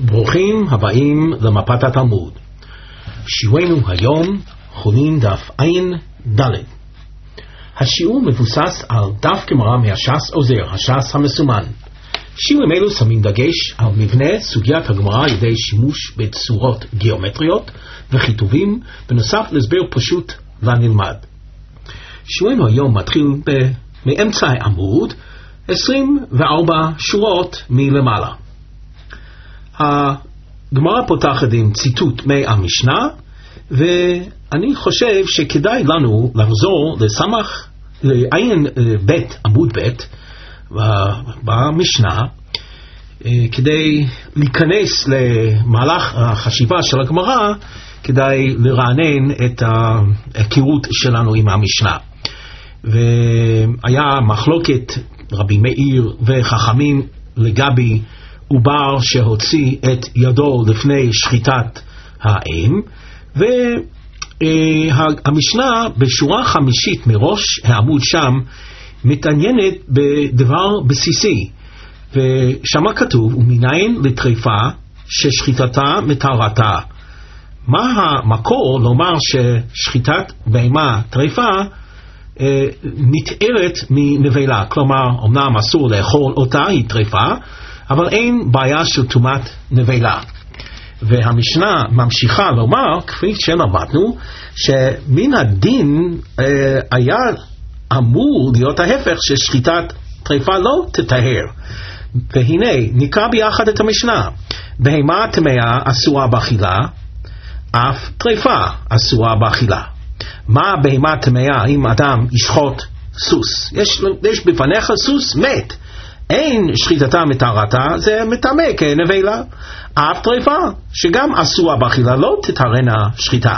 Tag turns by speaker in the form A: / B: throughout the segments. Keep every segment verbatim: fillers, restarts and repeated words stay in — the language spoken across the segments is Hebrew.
A: ברוכים הבאים למפת התלמוד. שיעורנו היום חולין דף עין ד'. השיעור מבוסס על דף גמרא מהש"ס עוזר, הש"ס המסומן. שיעורים אלו שמים דגש על מבנה סוגיית הגמרא על ידי שימוש בצורות גיאומטריות וכיתובים, בנוסף להסבר פשוט לנלמד. שיעורנו היום מתחיל מאמצע העמוד, עשרים וארבע שורות מלמעלה. הגמרא פותחת עם ציטוט מהמשנה, ואני חושב שכדאי לנו לחזור לסמך לעין בית, עמוד בית במשנה, כדי להיכנס למהלך החשיבה של הגמרא, כדי לרענן את ההיכרות שלנו עם המשנה. והיה מחלוקת רבי מאיר וחכמים לגבי עובר שהוציא את ידו לפני שחיטת האם, והמשנה בשורה חמישית מראש העמוד שם מתעניינת בדבר בסיסי, ושמה כתוב ומניין לטריפה ששחיטתה מטהרתה. מה המקור לומר ששחיטת בהמה טריפה אה, נתארת מנבלה? כלומר, אמנם אסור לאכול אותה, היא טריפה, אבל אין בעיה של טומאת נבלה. והמשנה ממשיכה לומר, כפי שלמדנו, שמן הדין אה, היה אמור להיות ההפך, ששחיטת טריפה לא תטהר. והנה נקרא ביחד את המשנה. בהמה טמאה אסורה באכילה, אף טריפה אסורה באכילה. מה בהמה טמאה? אם אדם ישחוט סוס, יש, יש בפניך סוס מת, אין שחיטתה מטהרתה, זה מטמא כנבלה. אף טריפה שגם אסורה באכילה לא תטהרנה שחיטה.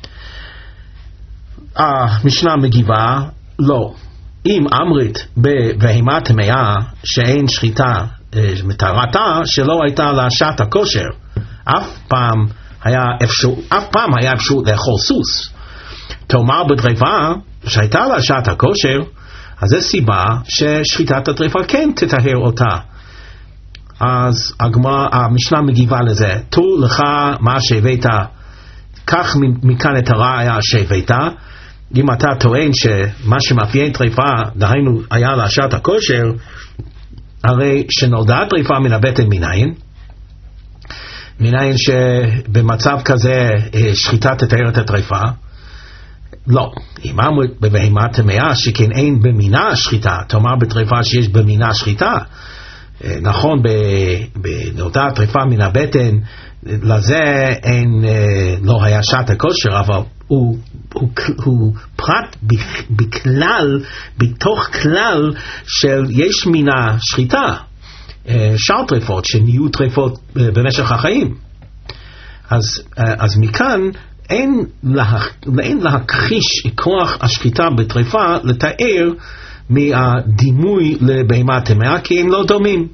A: המשנה מגיבה, לא. אם אמרית בבהמה טמאה שאין שחיטה מטהרתה, שלא הייתה לה שעת הכושר, אף פעם היה אפשרות, אף פעם היה אפשרות לאכול סוס. תאמר בטריפה שהייתה לה שעת הכושר, אז זו סיבה ששחיטת הטריפה כן תטהר אותה. אז הגמרא, המשנה מגיבה לזה, תור לך מה שהבאת, כך מכאן את הראיה שהבאת. אם אתה טוען שמה שמאפיין טריפה, דהיינו היה לה שעת הכושר, הרי שנולדה טריפה מן הבטן מניין, מניין שבמצב כזה שחיטה תטהר את הטריפה. לא, אם אמרת בבהמה טמאה שכן אין במינה שחיטה, תאמר בטריפה שיש במינה שחיטה. נכון, בנולדה טריפה מן הבטן, לזה אין, לא היה שעת הכושר, אבל הוא, הוא, הוא פרט בכלל, בתוך כלל של יש מינה שחיטה, שאר טריפות שנהיו טריפות במשך החיים. אז, אז מכאן אין, לה, אין להכחיש כוח השחיטה בטריפה לתאר מהדימוי לבהמה טמאה, כי הם לא דומים.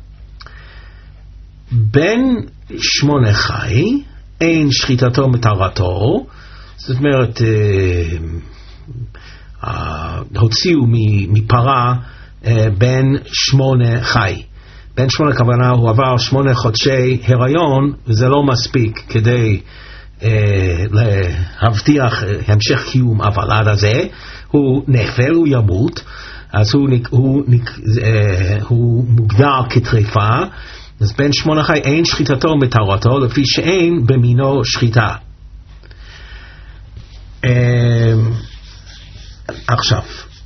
A: בן שמונה חי אין שחיטתו מטהרתו, זאת אומרת אה, אה, הוציאו מפרה אה, בן שמונה חי. בן שמונה כוונה הוא עבר שמונה חודשי הריון, וזה לא מספיק כדי אה, להבטיח המשך קיום הוולד הזה. הוא נפל, הוא ימות, אז הוא, הוא, אה, הוא מוגדר כטריפה. אז בן שמונה חי אין שחיטתו מטהרתו, לפי שאין במינו שחיטה. עכשיו,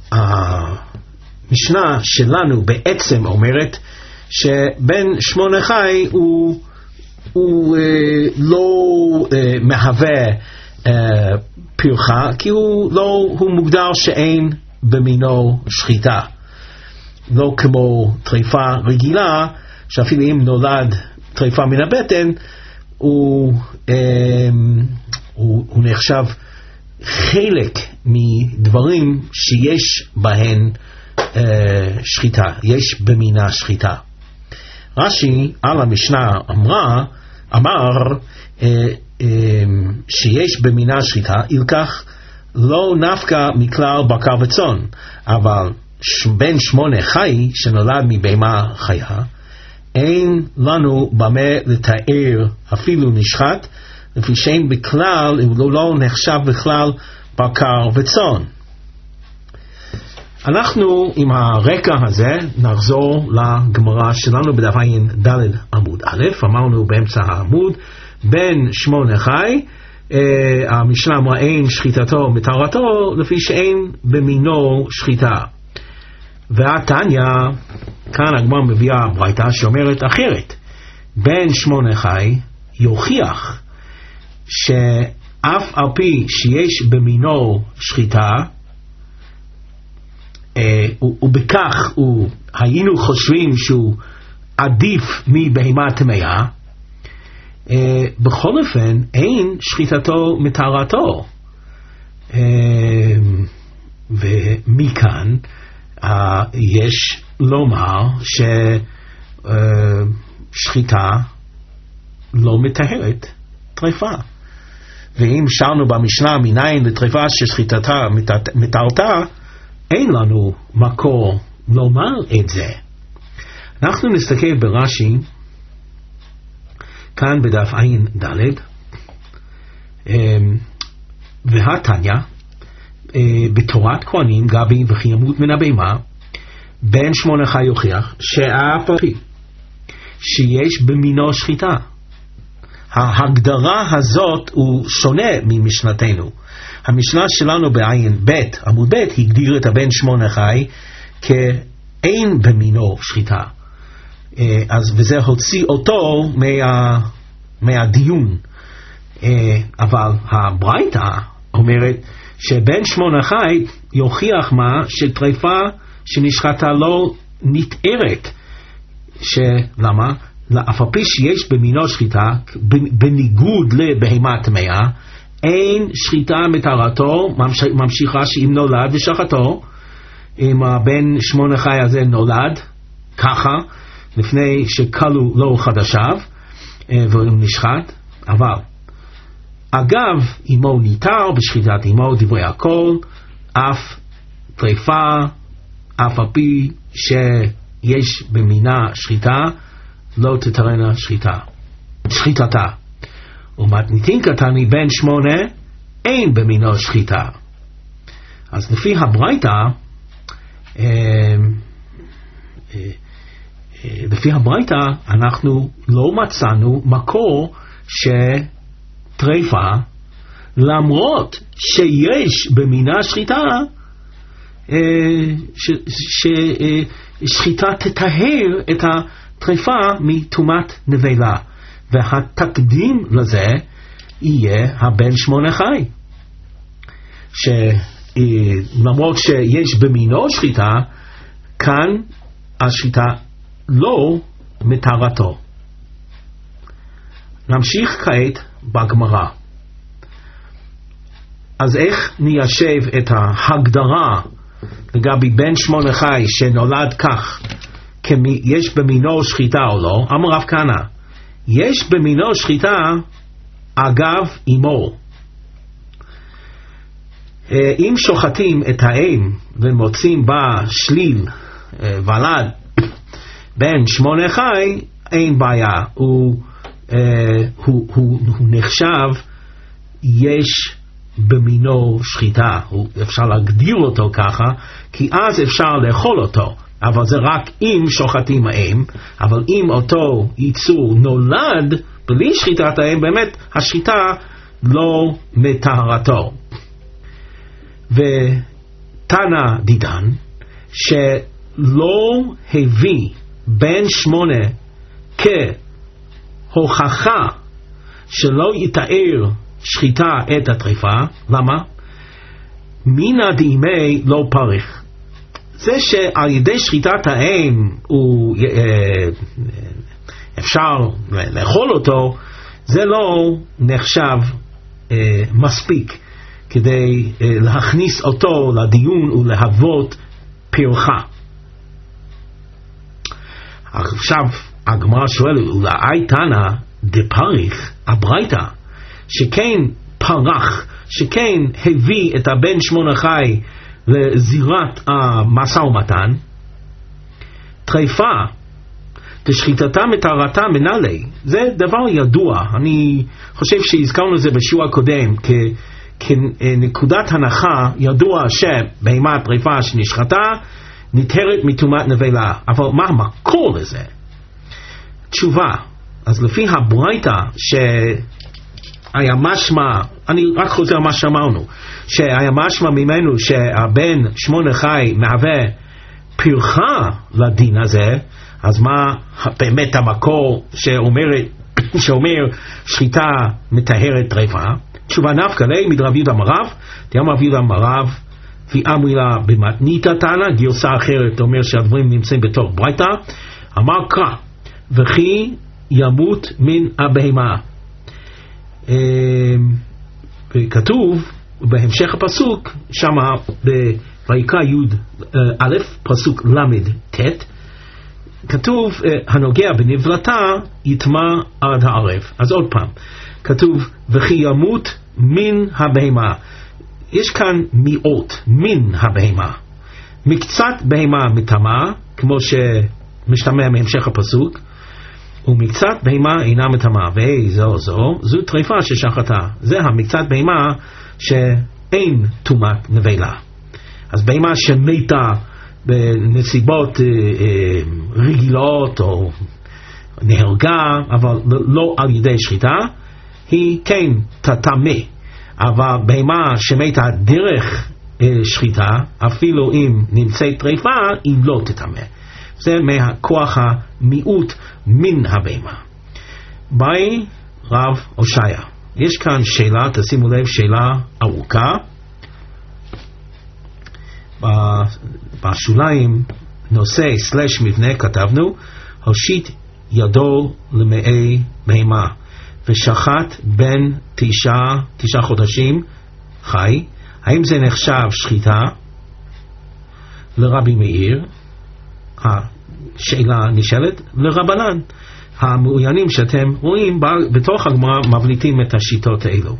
A: המשנה שלנו בעצם אומרת שבן שמונה חי הוא, הוא אה, לא אה, מהווה אה, פרחה, כי הוא, לא, הוא מוגדר שאין במינו שחיטה. לא כמו טריפה רגילה, שאפילו אם נולד טריפה מן הבטן, הוא, אה, הוא, הוא נחשב חלק מדברים שיש בהן אה, שחיטה, יש במינה שחיטה. רש"י על המשנה אמרה, אמר אה, אה, שיש במינה שחיטה, ילקח לא נפקא מכלל בקר וצאן, אבל בן שמונה חי שנולד מבהמה חיה, אין לנו במה לתאר אפילו נשחט, לפי שאין בכלל, הוא לא נחשב בכלל בקר וצאן. אנחנו עם הרקע הזה נחזור לגמרא שלנו בדף עין ד' עמוד א', אמרנו באמצע העמוד, בן שמונה חי, אה, המשנה אמרה אין שחיטתו מטהרתו, לפי שאין במינו שחיטה. והתניא, כאן הגמרא מביאה ברייתא שאומרת אחרת, בן שמונה חי יוכיח שאף על פי שיש במינו שחיטה, ובכך הוא, היינו חושבים שהוא עדיף מבהמה טמאה, בכל אופן אין שחיטתו מטהרתו. ומכאן יש לומר ששחיטה לא מטהרת טרפה. ואם שאלנו במשנה מניין לטרפה ששחיטתה מטהרתה, אין לנו מקור לומר את זה. אנחנו נסתכל ברש"י, כאן בדף עין ד', והתניא, בתורת כהנים גבי וכי ימות מן הבהמה, בן שמונה חי יוכיח שאף על פי שיש במינו שחיטה. ההגדרה הזאת הוא שונה ממשנתנו. המשנה שלנו בעין ב' עמוד ב' הגדיר את הבן שמונה חי כאין במינו שחיטה, אז וזה הוציא אותו מה, מהדיון. אבל הברייתא אומרת שבן שמונה חי יוכיח מה שטרפה שנשחטה לא נתארת. שלמה? אף על פי שיש במינו שחיטה, בניגוד לבהמה טמאה, אין שחיטה מטהרתו, ממשיכה שאם נולד ושחטו, אם הבן שמונה חי הזה נולד ככה, לפני שקלו לו חדשיו, והוא נשחט, אבל אגב, אמו ניתר בשחיטת אמו דברי הכל, אף טרפה, אף על פי שיש במינה שחיטה, לא תתרנה שחיטה, שחיטתה. ומתניתין קטני בן שמונה, אין במינו שחיטה. אז לפי הברייתא, אה, אה, אה, לפי הברייתא, אנחנו לא מצאנו מקור שטרפה, למרות שיש במינה שחיטה, אה, ששחיטה אה, תטהר את הטרפה מטומאת נבלה. והתקדים לזה יהיה הבן שמונה חי, שלמרות שיש במינו שחיטה, כאן השחיטה לא מטהרתו. נמשיך כעת בגמרא. אז איך ניישב את ההגדרה לגבי בן שמונה חי שנולד כך, יש במינו שחיטה או לא? אמר רב כהנא, יש במינו שחיטה אגב אמו. אם שוחטים את האם ומוצאים בה שליל ולד בן שמונה חי, אין בעיה, הוא, הוא, הוא, הוא נחשב יש במינו שחיטה, הוא, אפשר להגדיר אותו ככה, כי אז אפשר לאכול אותו. אבל זה רק אם שוחטים האם, אבל אם אותו ייצור נולד בלי שחיטת האם, באמת השחיטה לא מטהרתו. ותנא דידן שלא הביא בן שמונה כהוכחה שלא יתאר שחיטה את הטרפה. למה? מינא דימי לא פריך. זה שעל ידי שחיטת האם הוא אפשר לאכול אותו, זה לא נחשב מספיק כדי להכניס אותו לדיון ולהוות פרחה. עכשיו הגמרא שואלת, אולי תנא דפריך הברייתא, שכן פרח, שכן הביא את הבן שמונה חי לזירת המשא ומתן, טרפה ושחיטתה מטהרתה מנהלי. זה דבר ידוע. אני חושב שהזכרנו את זה בשיעור הקודם כ, כנקודת הנחה. ידוע שבהמה טרפה שנשחטה נטהרת מטומאת נבלה. אבל מה המקור לזה? תשובה. אז לפי הברייתא שהיה משמע, אני רק חוזר מה שאמרנו, שהיה משמע ממנו שהבן שמונה חי מהווה פרחה לדין הזה, אז מה באמת המקור שאומר, שאומר שחיטה מטהרת טרפה? תשובה נפקא ליה מדרב יהודה מרב, דאמר רב יהודה מרב ואמרי לה במתניתא תנא, גרסה אחרת אומר שהדברים נמצאים בתוך ברייתא, אמר קרא וכי ימות מן הבהמה. וכתוב בהמשך הפסוק שמה ויקרא י' א' פסוק למד ת', כתוב הנוגע בנבלתה יטמא עד הערב. אז עוד פעם כתוב וכי ימות מן הבהמה. יש כאן מיעוט מן הבהמה, מקצת בהמה מטמאה כמו שמשתמע מהמשך הפסוק, ומקצת בהמה אינה מטמאה, והי זו זו זו טרפה ששחטה. זה המקצת בהמה שאין טומאת נבלה. אז בהמה שמתה בנסיבות אה, אה, רגילות או נהרגה אבל לא על ידי שחיטה, היא כן תטמא. אבל בהמה שמתה דרך אה, שחיטה, אפילו אם נמצאת טרפה, היא לא תטמא. זה מהכוח המיעוט מן הבהמה. באי רב הושעיה. יש כאן שאלה, תשימו לב, שאלה ארוכה. בשוליים נושא סלש מבנה כתבנו הושיט ידו למאי בהמה ושחט בין תשעה תשעה חודשים חי. האם זה נחשב שחיטה? לרבי מאיר השאלה נשאלת, לרבנן. המעוינים שאתם רואים בתוך הגמרא מבליטים את השיטות האלו.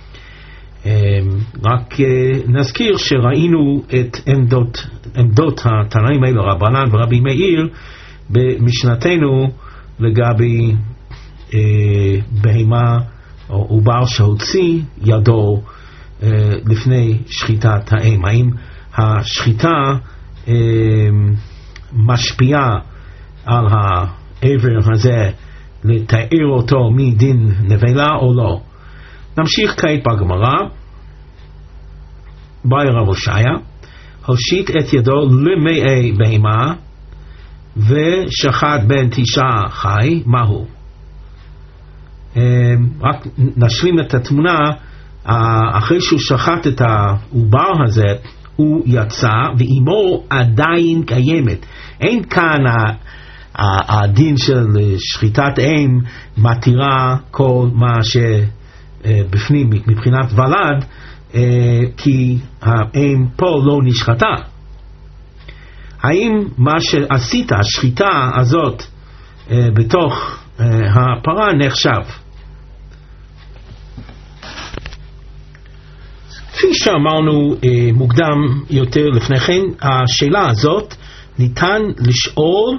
A: רק נזכיר שראינו את עמדות, עמדות התנאים האלו, רבנן ורבי מאיר, במשנתנו לגבי אה, בהמה או עובר שהוציא ידו אה, לפני שחיטת האם. האם השחיטה אה, משפיעה על העבר הזה לתאר אותו מדין נבלה או לא? נמשיך כעת בגמרא. באי רב הושעיה הושיט את ידו למאי בהמה ושחט בין תשעה חי. מהו? רק נשלים את התמונה. אחרי שהוא שחט את העובר הזה הוא יצא ואימו עדיין קיימת. אין כאן הדין של שחיטת אם מתירה כל מה שבפנים מבחינת ולד, כי האם פה לא נשחטה. האם מה שעשית, השחיטה הזאת בתוך הפרה נחשב? כפי שאמרנו מוקדם יותר לפני כן, השאלה הזאת ניתן לשאול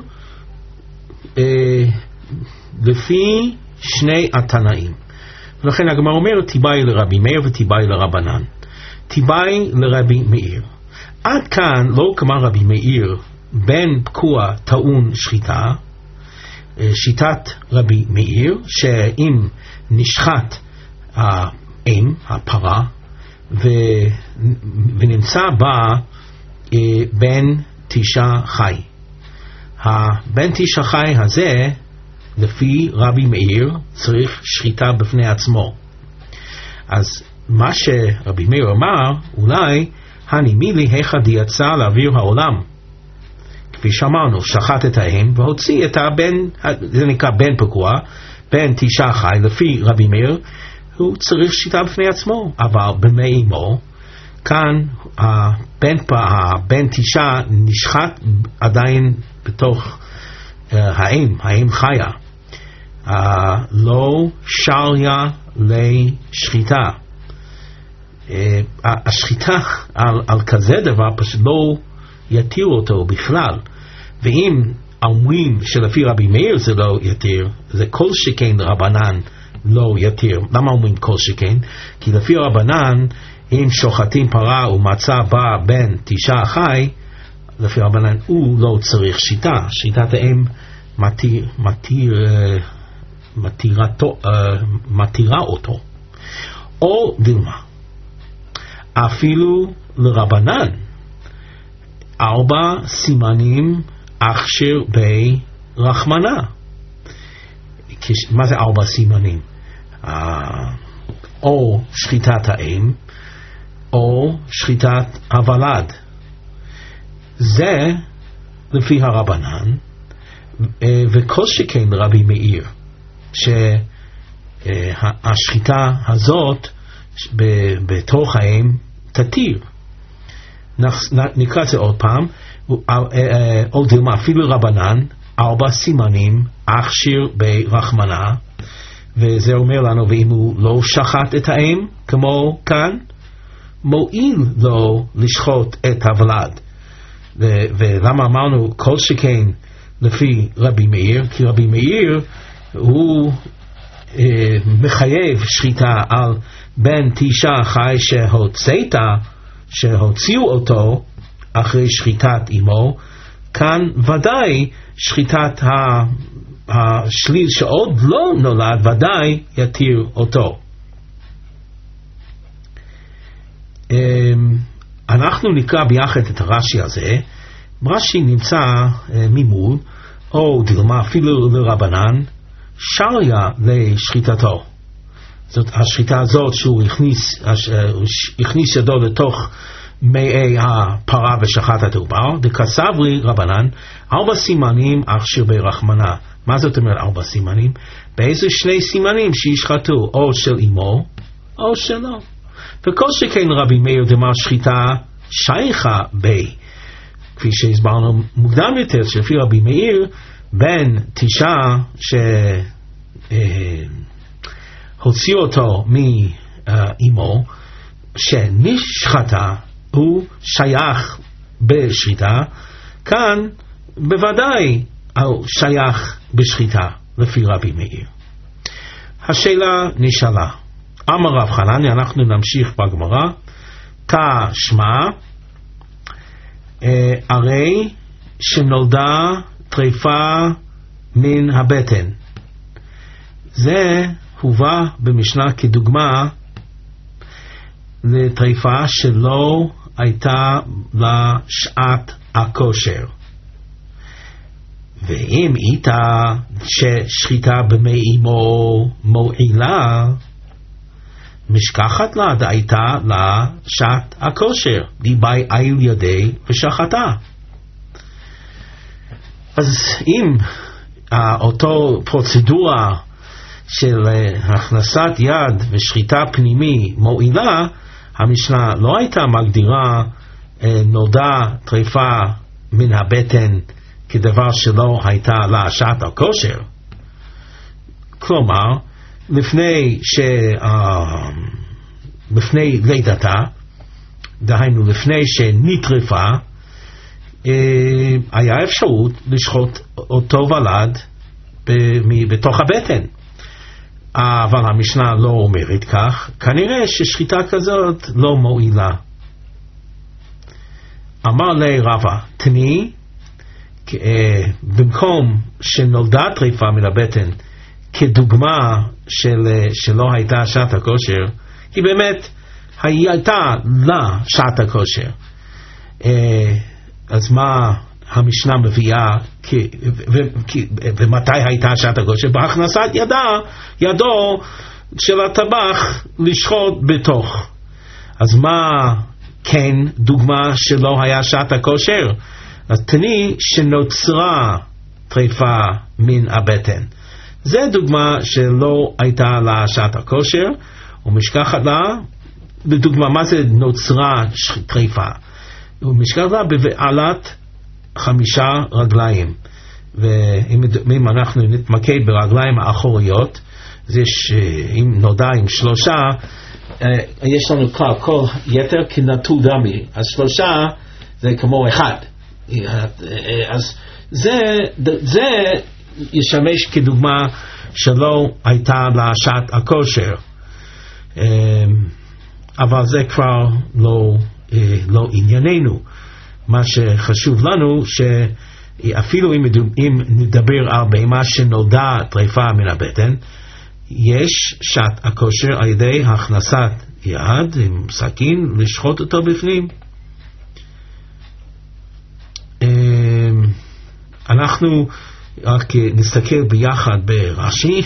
A: לפי שני התנאים. ולכן הגמרא אומרת תיבאי לרבי מאיר ותיבאי לרבנן. תיבאי לרבי מאיר. עד כאן לא כמו רבי מאיר בן פקוע טעון שחיטה. שיטת רבי מאיר שאם נשחט האם, הפרה, ו... ונמצא בה בן תשעה חי. הבן תשעה חי הזה לפי רבי מאיר צריך שחיטה בפני עצמו. אז מה שרבי מאיר אמר, אולי הנימי לי היכא יצא לאוויר העולם, כפי שאמרנו, שחט את האם והוציא את הבן, זה נקרא בן פגוע, בן תשעה חי. לפי רבי מאיר הוא צריך שחיטה בפני עצמו, אבל במי אמו כאן הבן, הבן תשעה נשחט עדיין בתוך uh, האם, האם חיה. uh, לא שריה לשחיטה. uh, השחיטה על, על כזה דבר פשוט לא יתיר אותו בכלל. ואם אומרים שלפי רבי מאיר זה לא יתיר, זה כל שכן רבנן לא יתיר. למה אומרים כל שכן? כי לפי רבנן, אם שוחטים פרה ומצא בה בן תשעה חי, לפי רבנן הוא לא צריך שיטה. שיטת האם מתיר, מתיר, מתירה, מתירה אותו. או דילמה, אפילו לרבנן, ארבע סימנים אכשיר ברחמנה. מה זה ארבע סימנים? או שחיטת האם, או שחיטת הוולד. זה לפי הרבנן, וכל שכן רבי מאיר, שהשחיטה הזאת בתוך האם תתיר. נקרא את זה עוד פעם. או דילמה, אפילו רבנן, ארבע סימנים אכשיר ברחמנה, וזה אומר לנו, ואם הוא לא שחט את האם כמו כאן, מועיל לו לשחוט את הוולד. ולמה אמרנו כל שכן לפי רבי מאיר? כי רבי מאיר הוא אה, מחייב שחיטה על בן תשעה חי שהוצאת, שהוציאו אותו אחרי שחיטת אמו. כאן ודאי שחיטת השליל שעוד לא נולד ודאי יתיר אותו. אנחנו נקרא ביחד את הרש"י הזה. רש"י נמצא ממול, או דילמה אפילו לרבנן, שריה לשחיטתו. זאת השחיטה הזאת שהוא הכניס, הכניס ידו לתוך מאי הפרה ושחט את העובר. דקסברי רבנן, ארבע סימנים אכשיר ברחמנה. מה זאת אומרת ארבע סימנים? באיזה שני סימנים שישחטו, או של אמו או שלו. וכל שכן רבי מאיר דאמר שחיטה שייכה בי, כפי שהסברנו מוקדם יותר, שלפי רבי מאיר בן תשעה שהוציאו אותו מאמו שנשחטה הוא שייך בשחיטה. כאן בוודאי הוא שייך בשחיטה לפי רבי מאיר. השאלה נשאלה, אמר רב חנניה, אנחנו נמשיך בגמרא, כשמה אה, הרי שנולדה טריפה מן הבטן. זה הובא במשנה כדוגמה לטריפה שלא הייתה לה שעת הכושר. ואם איתה ששחיטה במי אמו מועילה, משכחת לה דהייתה לה שעת הכושר, דיבי איל ידי ושחטה. אז אם אותו פרוצדורה של הכנסת יד ושחיטה פנימי מועילה, המשנה לא הייתה מגדירה נולדה טריפה מן הבטן כדבר שלא הייתה לה שעת הכושר. כלומר, לפני ש לפני לידתה, דהיינו לפני שנטרפה, היה אפשרות לשחוט אותו ולד בתוך הבטן. אבל המשנה לא אומרת כך. כנראה ששחיטה כזאת לא מועילה. אמר לי רבא, תני, במקום שנולדה טריפה מן הבטן כדוגמה של, שלא הייתה שעת הכושר, כי באמת הייתה לה שעת הכושר. אז מה המשנה מביאה, כי, ו, כי, ומתי הייתה שעת הכושר? בהכנסת ידה, ידו של הטבח לשחוט בתוך. אז מה כן דוגמה שלא היה שעת הכושר? אז תני שנוצרה טריפה מן הבטן. זה דוגמה שלא הייתה לה שעת הכושר, ומשכחת לה, לדוגמה, מה זה נוצרה טריפה? ומשכחת לה בבעלת חמישה רגליים. ואם אנחנו נתמקד ברגליים האחוריות, זה שאם נודע עם שלושה, יש לנו כל, כל יתר כנטו דמי. אז שלושה זה כמו אחד. אז זה, זה ישמש כדוגמה שלא הייתה לה שעת הכושר, אבל זה כבר לא, לא ענייננו. מה שחשוב לנו שאפילו אם, אם נדבר על בהמה שנולדה טריפה מן הבטן, יש שעת הכושר על ידי הכנסת יד עם סכין לשחוט אותו בפנים. אנחנו רק נסתכל ביחד ברש"י,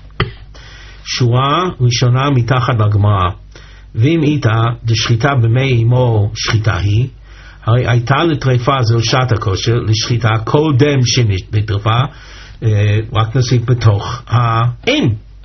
A: שורה ראשונה מתחת לגמרא, ואם איתה דשחיטה במי אמו שחיטה היא, הרי הייתה לטריפה זו שעת הכושר לשחיטה כל דם שנטרפה, רק נוסיף בתוך האם.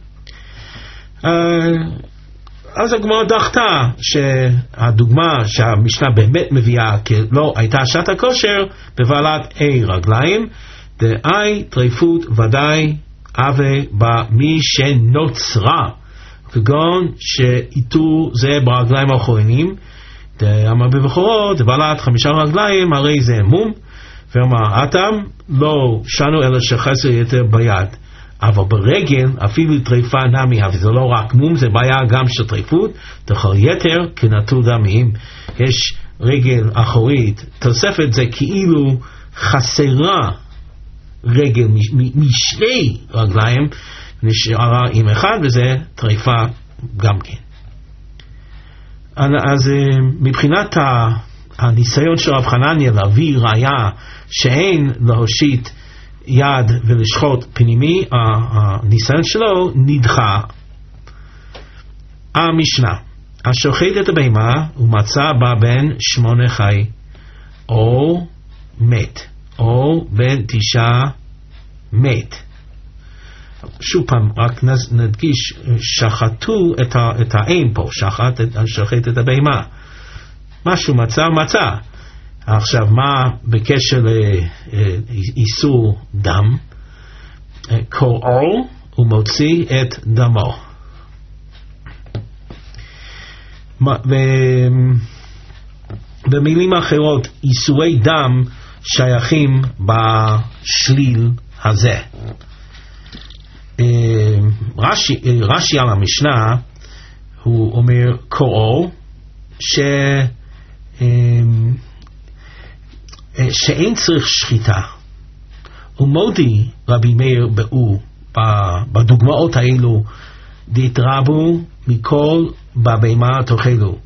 A: אז הגמרא דחתה שהדוגמה שהמשנה באמת מביאה כלא הייתה שעת הכושר בבעלת אי רגליים, דאי טריפות ודאי אבה במי שנוצרה, כגון שאיתור זה ברגליים האחוריים, דאמר בבחורו דבעלת חמישה רגליים הרי זה מום, ואמר אתם לא שנו אלא שחסר יתר ביד. אבל ברגל אפילו טריפה נמי, אבל זה לא רק מום, זה בעיה גם של טריפות, דכל יתר כנטור דמים. יש רגל אחורית, תוספת זה כאילו חסרה רגל משני רגליים, נשארה עם אחד, וזה טריפה גם כן. אז מבחינת הניסיון של רב חנניה להביא ראיה שאין להושיט יד ולשחוט פנימי, הניסיון שלו נדחה. המשנה, השוחט את הבהמה ומצא בה בן שמונה חי או מת, או בן תשעה מת. שוב פעם, רק נדגיש, שחטו את, ה, את האין פה, שחט, שוחט את הבהמה. משהו מצא, מצא. עכשיו, מה בקשר לאיסור דם? קוראו ומוציא את דמו. במילים אחרות, איסורי דם שייכים בשליל הזה. רש"י, רש"י על המשנה, הוא אומר קוראו ש... שאין צריך שחיטה. ומודי רבי מאיר באו בדוגמאות האלו, דתרבו מכל בבהמה תאכלו.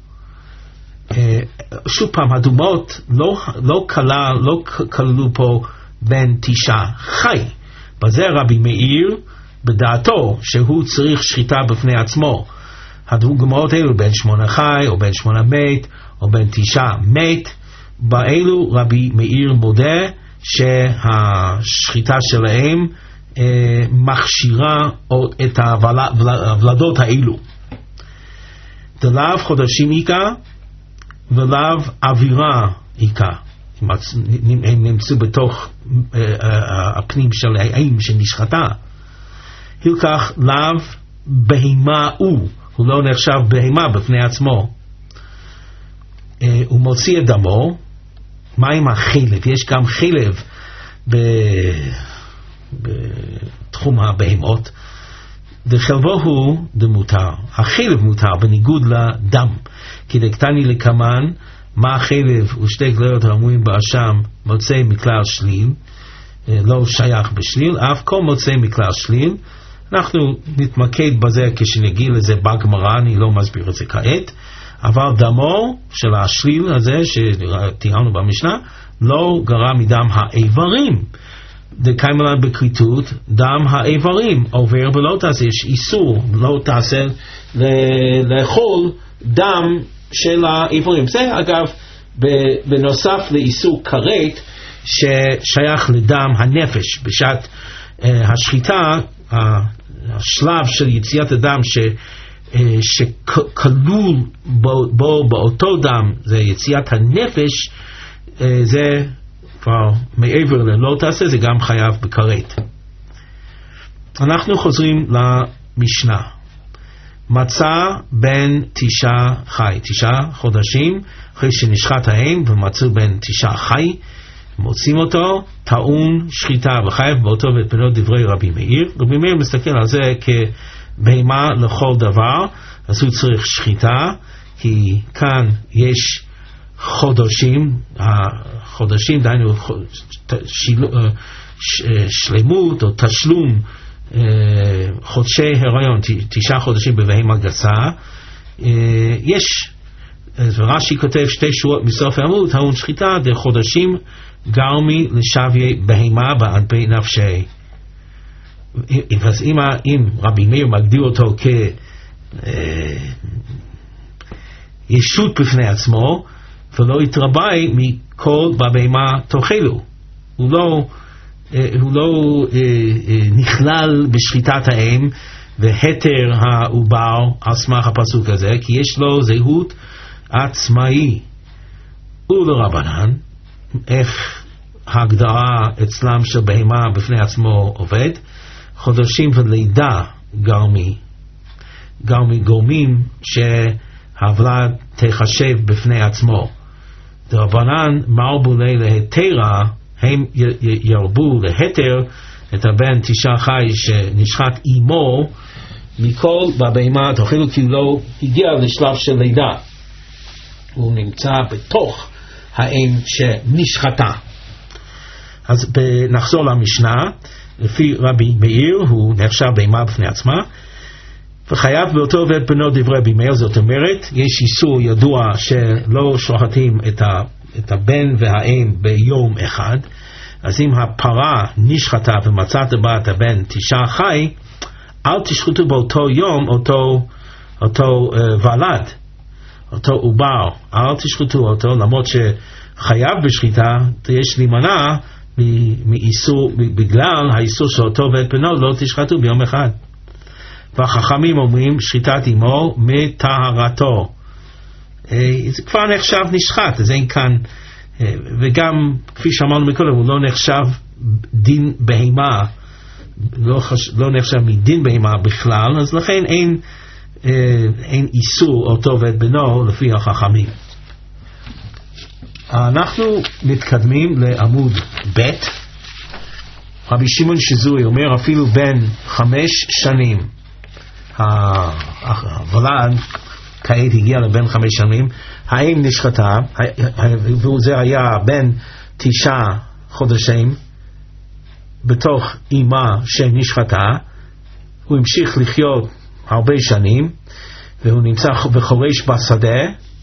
A: שוב פעם, הדוגמאות לא, לא כלל, לא כללו פה בן תשעה חי. בזה רבי מאיר בדעתו שהוא צריך שחיטה בפני עצמו. הדוגמאות האלו בן שמונה חי או בן שמונה מת או בן תשעה מת, באלו רבי מאיר מודה שהשחיטה שלהם אה, מכשירה את הוולדות האלו. דלאו חודשים איכה ולאו אווירה איכה, הם נמצאו בתוך אה, אה, הפנים של האם שנשחטה. הלקח לאו בהמה הוא, הוא לא נחשב בהמה בפני עצמו. אה, הוא מוציא את דמו. מה עם החלב? יש גם חלב בתחום הבהמות. דחלבו הוא דמותר. החלב מותר בניגוד לדם. כי דקתני לקמן, מה החלב ושתי גלויות האמורים באשם מוצא מכלל שליל, לא שייך בשליל, אף כל מוצא מכלל שליל. אנחנו נתמקד בזה כשנגיע לזה בגמרא, אני לא מסביר את זה כעת. אבל דמו של השליל הזה שתיארנו במשנה לא גרע מדם האיברים. דקיימלן בכריתות, דם האיברים עובר ולא תעשה, יש איסור, לא תעשה לאכול דם של האיברים. זה אגב בנוסף לאיסור כרת ששייך לדם הנפש. בשעת השחיטה, השלב של יציאת הדם ש שכלול בו, בו באותו דם זה יציאת הנפש, זה כבר מעבר ללא תעשה, זה גם חייב בכרת. אנחנו חוזרים למשנה. מצא בן תשעה חי, תשעה חודשים אחרי שנשחט האין ומצאו בן תשעה חי, מוצאים אותו, טעון שחיטה וחייב באותו ואת בנו דברי רבי מאיר. רבי מאיר מסתכל על זה כבהמה לכל דבר, אז הוא צריך שחיטה, כי כאן יש חודשים, החודשים דיינו שלמות או תשלום חודשי הריון, תשעה חודשים בבהמה גסה. יש, רש"י כותב שתי שורות מסוף העמוד, טעון שחיטה דה חודשים גרמי לשוויה בהמה בענפי נפשי. אז אם, אם רבי מאיר מגדיר אותו כישות בפני עצמו, ולא יתרבי מכל בבהמה תאכלו, הוא לא, הוא לא נכלל בשחיטת האם והתר העובר על סמך הפסוק הזה, כי יש לו זהות עצמאי. ולרבנן, איך ההגדרה אצלם של בהמה בפני עצמו עובד? חודשים ולידה גרמי, גרמי גורמים שהוולד תחשב בפני עצמו. דרבנן מרבו לי להתרה, הם ירבו להתר את הבן תשעה חי שנשחט אימו מכל בבהמה תאכלו, כי הוא לא הגיע לשלב של לידה, הוא נמצא בתוך האם שנשחטה. אז נחזור למשנה. לפי רבי מאיר הוא נחשב בהמה בפני עצמה וחייב באותו ואת בנו דברי רבי מאיר. זאת אומרת, יש איסור ידוע שלא שוחטים את, ה, את הבן והאם ביום אחד. אז אם הפרה נשחטה ומצאת בה את הבן תשעה חי, אל תשחטו באותו יום אותו, אותו uh, ולד, אותו עובר, אל תשחטו אותו, למרות שחייב בשחיטה, יש להימנע מאיסור, בגלל האיסור של אותו ואת בנו לא תשחטו ביום אחד. והחכמים אומרים שחיטת אמו מטהרתו, זה כבר נחשב נשחט, אז אין כאן, וגם כפי שאמרנו מקודם, הוא לא נחשב דין בהמה, לא, חש... לא נחשב מדין בהמה בכלל, אז לכן אין, אין איסור אותו ואת בנו לפי החכמים. אנחנו מתקדמים לעמוד ב'. רבי שמעון שזוי אומר אפילו בין חמש שנים, הוולד כעת הגיע לבין חמש שנים, האם נשחטה, וזה היה בין תשעה חודשים בתוך אימה שנשחטה, הוא המשיך לחיות הרבה שנים והוא נמצא וחורש בשדה.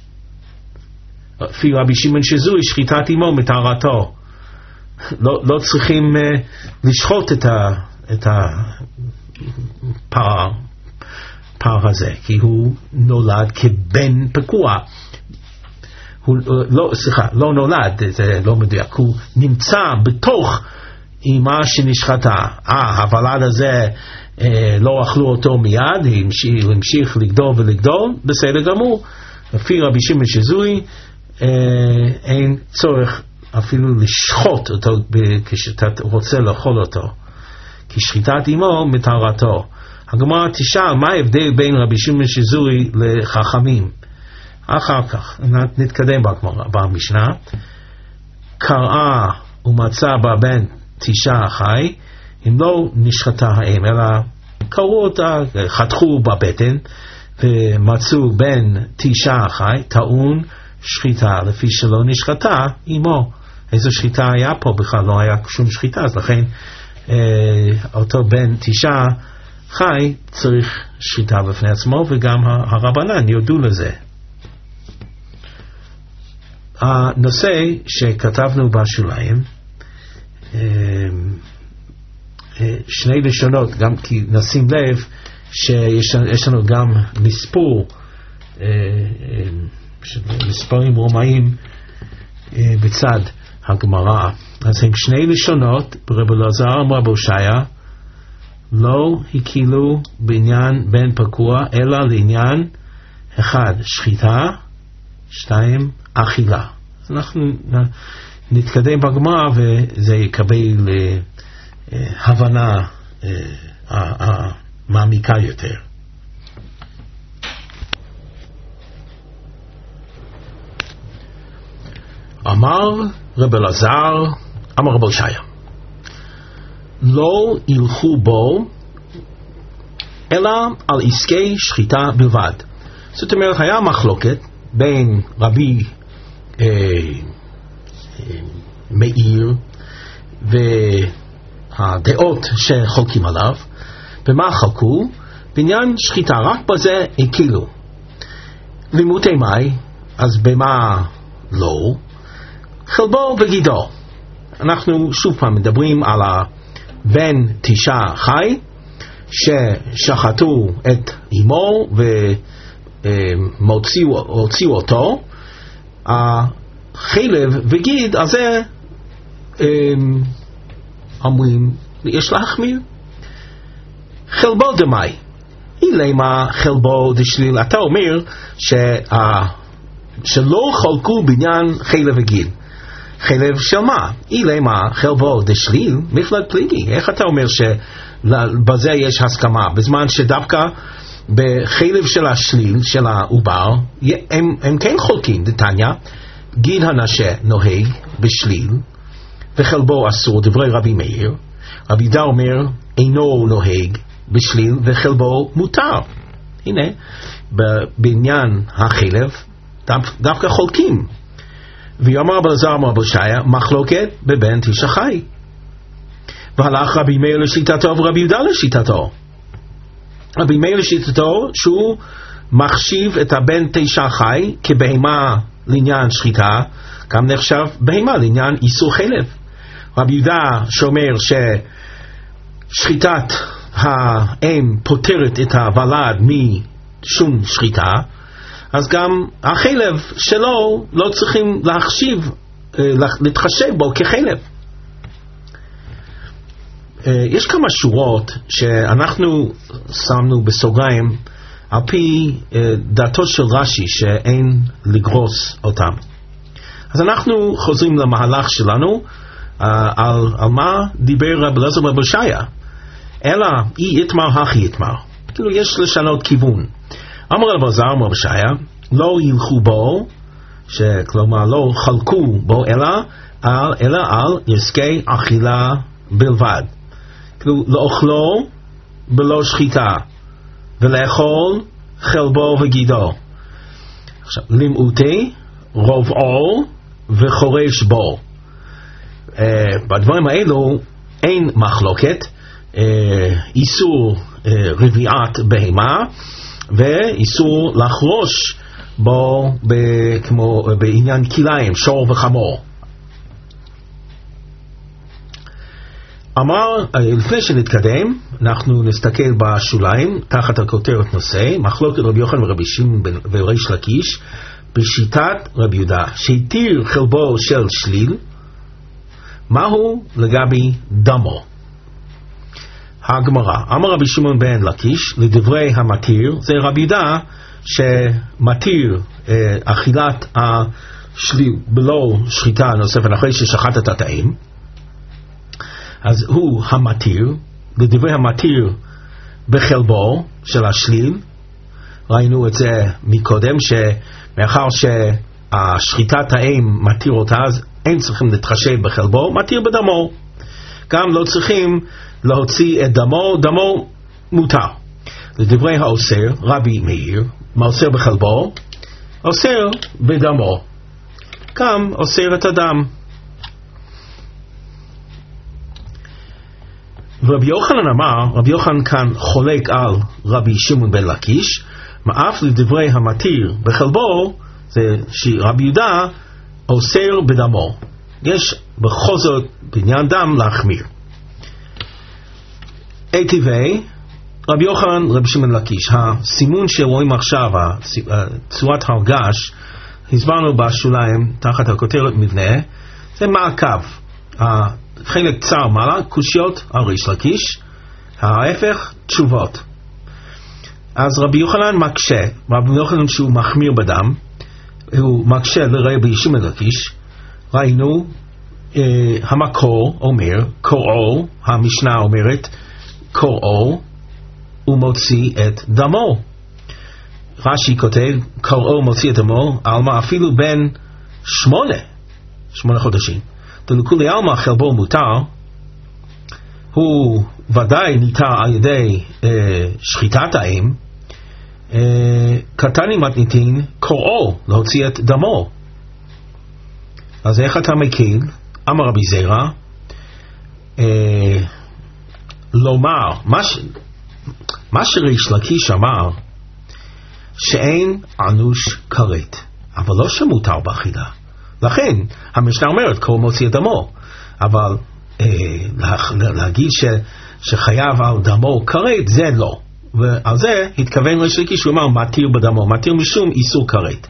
A: לפי רבי שמעון שזוי שחיטת אמו מטהרתו, לא, לא צריכים uh, לשחוט את, ה, את הפר, פר הזה, כי הוא נולד כבן פקוע. הוא לא, סליחה, לא נולד, זה לא מדויק, הוא נמצא בתוך אימה שנשחטה. אה, הוולד הזה אה, לא אכלו אותו מיד, הוא המשיך, המשיך לגדול ולגדול, בסדר גמור. לפי רבי שמעון שזוי אה, אין צורך אפילו לשחוט אותו כשאתה רוצה לאכול אותו, כי שחיטת אמו מטהרתו. הגמרא תשאל מה ההבדל בין רבי שמעון שזוי לחכמים. אחר כך נתקדם במשנה. קראה ומצא בבן תשעה חי, אם לא נשחטה האם אלא קראו אותה, חתכו בבטן ומצאו בן תשעה חי, טעון שחיטה לפי שלא נשחטה אמו. איזו שחיטה היה פה? בכלל לא היה שום שחיטה, אז לכן אה, אותו בן תשעה חי צריך שחיטה בפני עצמו, וגם הרבנן יודו לזה. הנושא שכתבנו בשוליים, אה, אה, שני לשונות, גם כי נשים לב שיש לנו גם מספור, אה, אה, מספרים רומאים אה, בצד הגמרא. אז הם שני לשונות. רבי אלעזר אמר בהושעיה לא הקילו בעניין בן פקוע אלא לעניין אחד שחיטה, שתיים אכילה. אז אנחנו נתקדם בגמרא וזה יקבל אה, הבנה אה, אה, מעמיקה יותר. אמר רבי אלעזר אמר רבי הושעיה, לא ילכו בו אלא על עסקי שחיטה בלבד. זאת אומרת, היה מחלוקת בין רבי אה, אה, מאיר והדעות שחולקים עליו. במה חלקו? בעניין שחיטה, רק בזה הקילו. לימודי מאי, אז במה לא? חלבו וגידו. אנחנו שוב פעם מדברים על הבן תשעה חי ששחטו את אמו ומוציאו אותו. החלב וגיד, אז זה אומרים יש להחמיר. חלבו דמאי, אילמה חלבו דשליל. אתה אומר שה, שלא חולקו בעניין חלב וגיד. חלב של מה? אילמה חלבו דשליל מפלט פליגי. איך אתה אומר שבזה יש הסכמה בזמן שדווקא בחלב של השליל של העובר הם, הם כן חולקים? דתניא, גיד הנשה נוהג בשליל וחלבו אסור, דברי רבי מאיר. רבי יהודה אומר אינו נוהג בשליל וחלבו מותר. הנה, בעניין החלב דווקא חולקים. ויאמר רבי אלעזר אמר רבי הושעיה, מחלוקת בבן תשעה חי. והלך רבי מאיר לשיטתו ורבי יהודה לשיטתו. רבי מאיר לשיטתו שהוא מחשיב את הבן תשעה חי כבהמה לעניין שחיטה, גם נחשב בהמה לעניין איסור חלב. רבי יהודה שאומר ששחיטת האם פותרת את הוולד משום שחיטה, אז גם החלב שלו לא צריכים להחשיב, להתחשב בו כחלב. יש כמה שורות שאנחנו שמנו בסוגריים על פי דעתו של רש"י שאין לגרוס אותם. אז אנחנו חוזרים למהלך שלנו על, על מה דיבר רבי אלעזר רבי הושעיה. אלא אי יתמר הכי יתמר, כאילו יש לשנות כיוון. אמר רבי אלעזר רבי הושעיה, לא ילכו בו, שכלומר לא חלקו בו אלא על, אלא על עסקי אכילה בלבד. כאילו לאוכלו בלא שחיטה ולאכול חלבו וגידו. עכשיו, לימותי רובעו וחורש בו. uh, בדברים האלו אין מחלוקת. uh, איסור uh, רביעת בהמה ואיסור לחרוש בו ב- כמו בעניין כליים, שור וחמור. אמר, לפני שנתקדם, אנחנו נסתכל בשוליים, תחת הכותרת נושא, מחלוקת רבי יוחנן ורבי שמעון וריש לקיש, בשיטת רבי יהודה, שהתיר חלבו של שליל, מהו לגבי דמו? הגמרא, אמר רבי שמעון בן לקיש, לדברי המתיר, זה רבי יהודה שמתיר אה, אכילת השליל בלא שחיטה נוספת אחרי ששחט את התאים, אז הוא המתיר, לדברי המתיר בחלבו של השליל. ראינו את זה מקודם, שמאחר שהשחיטת האם מתיר אותה, אז אין צריכים להתחשב בחלבו, מתיר בדמו. גם לא צריכים להוציא את דמו, דמו מותר. לדברי האוסר, רבי מאיר, מאוסר בחלבו, אוסר בדמו, גם אוסר את הדם. רבי יוחנן אמר, רבי יוחנן כאן חולק על רבי שמעון בן לקיש, מאף לדברי המתיר בחלבו, זה שרבי יהודה אוסר בדמו. יש בכל זאת בעניין דם להחמיר. איטיבי, רבי יוחנן, רבי שמעון לקיש, הסימון שרואים עכשיו, צורת הרגש, הסברנו בשוליים תחת הכותרת מבנה, זה מעקב. חלק צר מעלה, קושיות על ריש לקיש, ההפך תשובות. אז רבי יוחנן מקשה, רבי יוחנן שהוא מחמיר בדם, הוא מקשה לרבי שמעון לקיש. ראינו אה, המקור אומר קוראו, המשנה אומרת קוראו הוא מוציא את דמו. רש"י כותב קוראו מוציא את דמו, עלמא אפילו בין שמונה שמונה חודשים דלכולי עלמא חלבו מותר, הוא ודאי ניתן על ידי אה, שחיטת האם, אה, קטני מתניתין קוראו להוציא את דמו. אז איך אתה מקיל? אמר רבי זירא, אה, לומר, מה, ש... מה שריש לקיש אמר, שאין אנוש כרת, אבל לא שמותר באכילה. לכן המשנה אומרת כל מוציא את דמו, אבל אה, להגיד ש, שחייב על דמו כרת, זה לא. ועל זה התכוון ריש לקיש, הוא אמר מתיר בדמו, מתיר משום איסור כרת.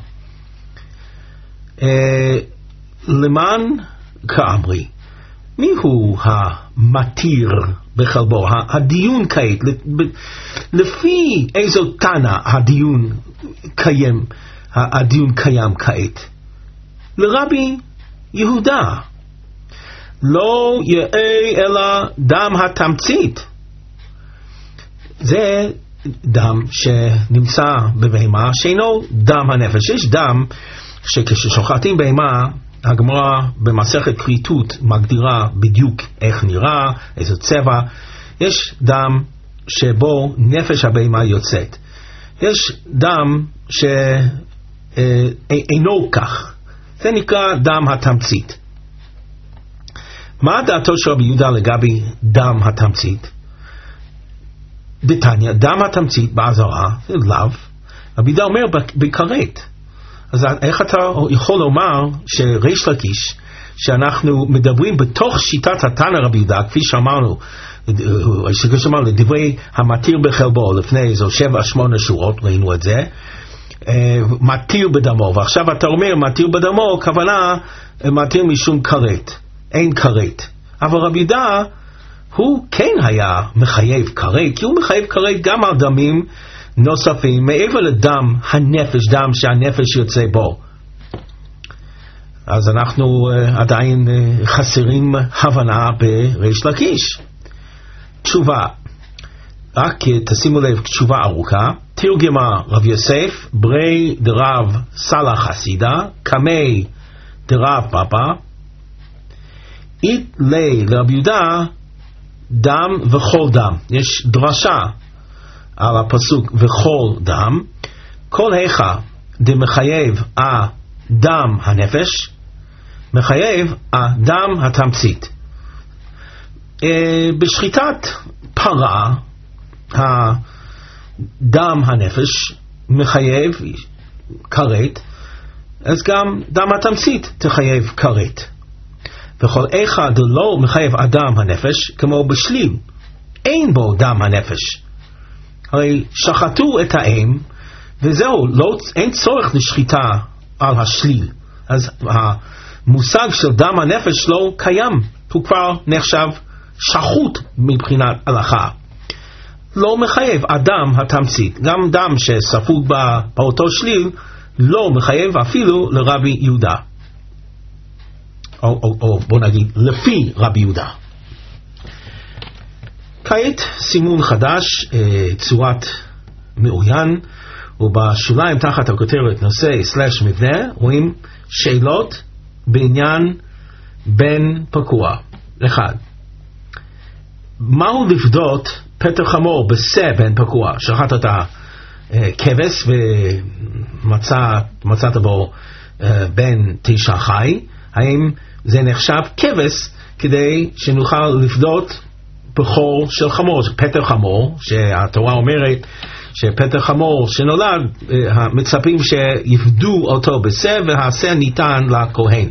A: אה, למען כאמרי, מי הוא המתיר בחלבו? הדיון כעת, לפי איזו תנא הדיון קיים, הדיון קיים כעת? לרבי יהודה, לא יראה אלא דם התמצית. זה דם שנמצא בבהמה שאינו דם הנפש. יש דם שכששוחטים בהמה, הגמרא במסכת כריתות מגדירה בדיוק איך נראה, איזה צבע. יש דם שבו נפש הבהמה יוצאת. יש דם שאינו כך. זה נקרא דם התמצית. מה דעתו של רבי יהודה לגבי דם התמצית? דתניא, דם התמצית באזהרה, זה לאו. רבי יהודה אומר בכרת. אז איך אתה יכול לומר שריש לקיש, שאנחנו מדברים בתוך שיטת התנא רבי יהודה, כפי שאמרנו, שכשאמרנו לדברי המתיר בחלבו לפני איזו שבע שמונה שורות, ראינו את זה, מתיר בדמו, ועכשיו אתה אומר מתיר בדמו, כוונה מתיר משום כרת, אין כרת. אבל רבי יהודה הוא כן היה מחייב כרת, כי הוא מחייב כרת גם על דמים נוספים, מעבר לדם הנפש, דם שהנפש יוצא בו. אז אנחנו uh, עדיין uh, חסרים הבנה בריש לקיש. תשובה, רק תשימו לב, תשובה ארוכה. תרגמה רב יוסף, ברי דרב סלח חסידה, קמי דרב פאפה, אית לי לרב יהודה דם וכל דם. יש דרשה על הפסוק וכל דם, כל היכה דמחייב הדם הנפש, מחייב הדם התמצית. בשחיטת פרה, הדם הנפש מחייב כרת, אז גם דם התמצית תחייב כרת. וכל היכה דלא מחייב הדם הנפש, כמו בשליל, אין בו דם הנפש. הרי שחטו את האם, וזהו, לא, אין צורך לשחיטה על השליל. אז המושג של דם הנפש לא קיים, הוא כבר נחשב שחוט מבחינת הלכה. לא מחייב הדם התמצית, גם דם שספוג באותו שליל, לא מחייב אפילו לרבי יהודה. או, או, או בוא נגיד, לפי רבי יהודה. כעת סימון חדש, צורת מאוין, ובשוליים תחת הכותרת נושא סלש מבנה, רואים שאלות בעניין בן פקוע. אחד, מהו לפדות פטר חמור בשה בן פקוע? שחט את הכבש ומצאת בו בן תשע חי, האם זה נחשב כבש כדי שנוכל לפדות בכור של חמור, פטר חמור, שהתורה אומרת שפטר חמור שנולד, מצפים שיפדו אותו בשה, והשה ניתן לכהן.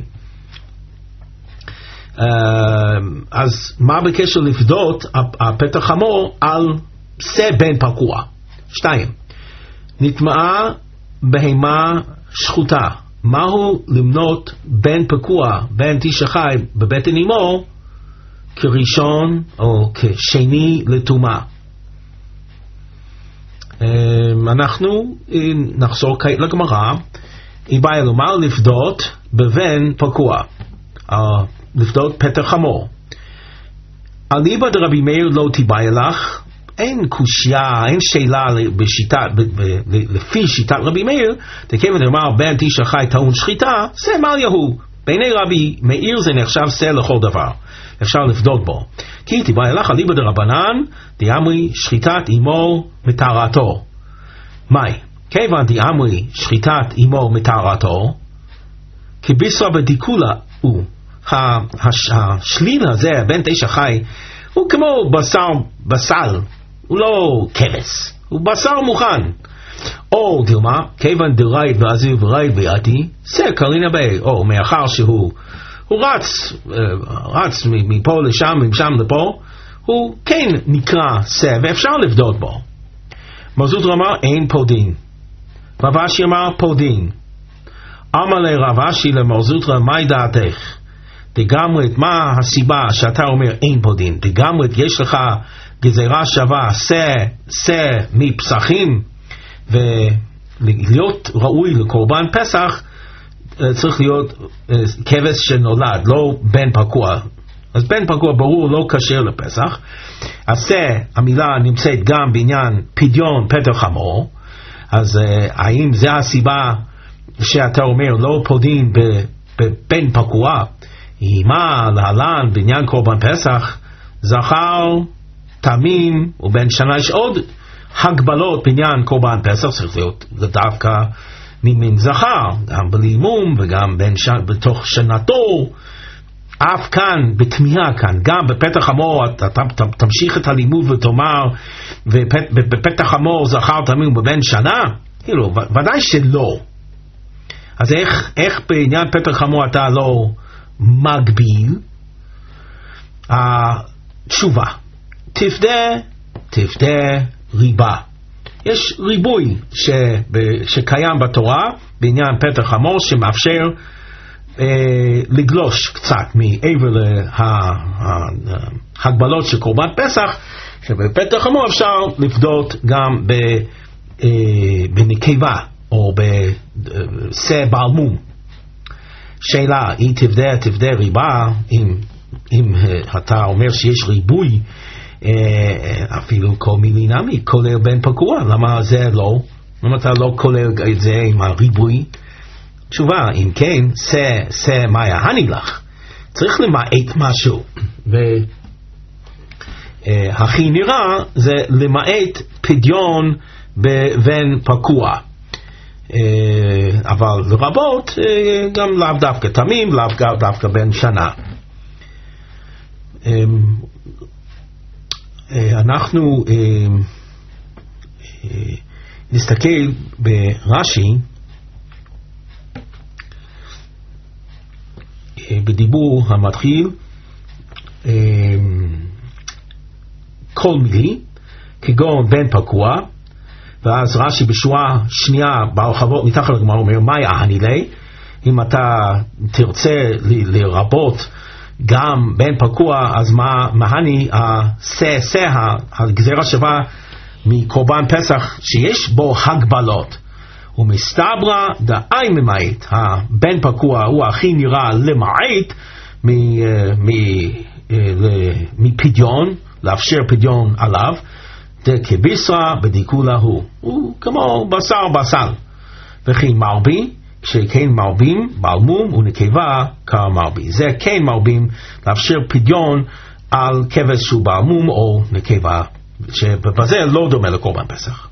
A: אז מה בקשר לפדות הפטר חמור על שה בן פקוע? שתיים, נטמעה בהמה שחוטה, מהו למנות בן פקוע, בן תשע חי בבטן אמו, כראשון או כשני לטומאה? אנחנו נחזור כעת לגמרא. היא באה לומר לפדות בבן פקוע, לפדות פטר חמור. אליבא דרבי מאיר לא תיבאי לך, אין קושיה, אין שאלה בשיטה, לפי שיטת רבי מאיר, תכיוון דאמר בן תשע חי טעון שחיטה, זה מליה הוא, בעיני רבי מאיר זה נחשב שא לכל דבר, אפשר לפדות בו. כי תיבא אליך ליבא דרבנן, דאמרי שחיטת אמו מטהרתו. מאי? כיוון דאמרי שחיטת אמו מטהרתו, כביסרא בדיקולה הוא. השליל הזה בין תשע חי הוא כמו בשר בסל, הוא לא כבש, הוא בשר מוכן. או דילמה, כיוון דרייד ועזיר ורייד ויעתי, זה קרינה בי, או מאחר שהוא הוא רץ, רץ מפה לשם, משם לפה, הוא כן נקרא שא, ואפשר לבדות בו. מרזוטרא אמר, אין פה דין. רב אשי אמר, פה דין. אמר לרב אשי למרזוטרא, מהי דעתך? דגמרת, מה הסיבה שאתה אומר אין פה דין? דגמרת, יש לך גזירה שווה, שא, שא מפסחים, ולהיות ראוי לקורבן פסח, צריך להיות כבש שנולד, לא בן פקוע. אז בן פקוע ברור לא כשר לפסח. אז שא, המילה נמצאת גם בעניין פדיון פטר חמור. אז האם זה הסיבה שאתה אומר לא פודין בבן פקוע? מה להלן בעניין קורבן פסח? זכר, תמים ובן שנה. יש עוד הגבלות בעניין קורבן פסח, צריך להיות דווקא ממין זכר, גם בלימום וגם בין ש... בתוך שנתו. אף כאן, בתמיהה כאן, גם בפתח חמור, אתה תמשיך את הלימוד ותאמר, ובפתח חמור זכר תמים ובן שנה? כאילו, ודאי שלא. אז איך, איך בעניין פתח חמור אתה לא מגביל? התשובה, תפדה, תפדה ריבה. יש ריבוי ש, שקיים בתורה בעניין פתח חמור שמאפשר אה, לגלוש קצת מעבר להגבלות של קורבן פסח, שבפתח חמור אפשר לפדות גם ב, אה, בנקבה או בשא בעל מום. שאלה, היא תפדה, תפדה ריבה, אם, אם אתה אומר שיש ריבוי, אפילו כל מיני נמי, כולל בן פקוע, למה זה לא? למה אתה לא כולל את זה עם הריבוי? תשובה, אם כן, שא, שא מה יעני לך? צריך למעט משהו, והכי נראה זה למעט פדיון בבן פקוע. אבל לרבות גם לאו דווקא תמים, לאו דווקא בן שנה. אנחנו נסתכל ברש"י בדיבור המתחיל כל מילי כגון בן פקוע, ואז רש"י בשורה שנייה בהרחבות מתחת לגמרא אומר מה יעני לי, אם אתה תרצה לרבות גם בן פקוע, אז מה מהני השא, שא, הגזירה שווה מקורבן פסח שיש בו הגבלות. ומסתברא דאי ממעט, הבן פקוע הוא הכי נראה למעט מפדיון, לאפשר פדיון עליו, דקביסרא בדיקולה הוא, הוא כמו בשר בסל. וכי מרבי, כשכן מרבים, בעל מום ונקבה כמרבי. זה כן מרבים לאפשר פדיון על כבש שהוא בעל מום או נקבה, שבזה לא דומה לקורבן פסח.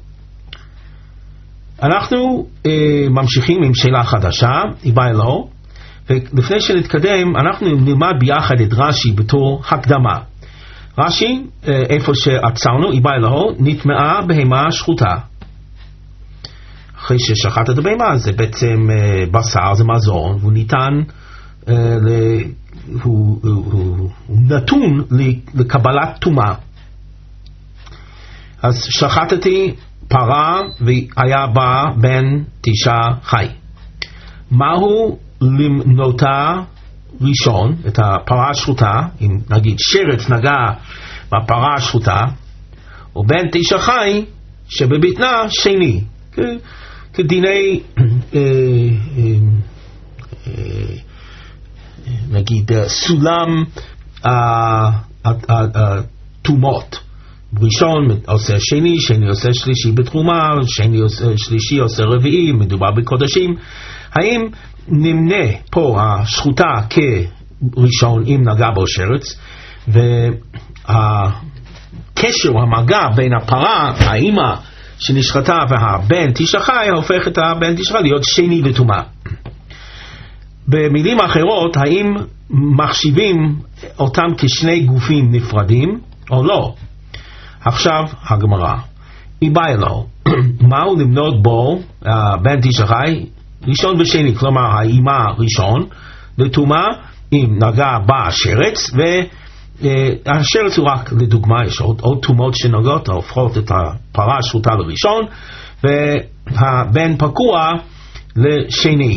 A: אנחנו אה, ממשיכים עם שאלה חדשה, היא באה לו, ולפני שנתקדם, אנחנו נלמד ביחד את רש"י בתור הקדמה. רש"י, אה, איפה שעצרנו, היא באה לו, נטמעה בהמה שחוטה. אחרי ששחט את הבהמה, זה בעצם אה, בשר, זה מזון, והוא ניתן, אה, ל, הוא, הוא, הוא, הוא נתון לקבלת טומאה. אז שחטתי פרה והיה בה בן תשעה חי. מהו למנותה ראשון, את הפרה השחוטה, אם נגיד שרץ נגע בפרה השחוטה, ובן תשעה חי שבבטנה שני. כדיני נגיד סולם הטומאות, ראשון עושה שני, שני עושה שלישי בתרומה, שני עושה שלישי עושה רביעי, מדובר בקודשים. האם נמנה פה השחוטה כראשון אם נגע בו שרץ, והקשר או המגע בין הפרה, האמא שנשחטה והבן תשחי, הופך את הבן תשחי להיות שני לטומאה. במילים אחרות, האם מחשיבים אותם כשני גופים נפרדים או לא? עכשיו הגמרא, איבאי לו, מהו למנות בו בן תשחי ראשון ושני, כלומר האמא ראשון לטומאה אם נגע בה שרץ, והשרץ הוא רק לדוגמה, יש עוד, עוד טומאות שנוגעות הופכות את הפרה השחוטה לראשון והבן פקוע לשני.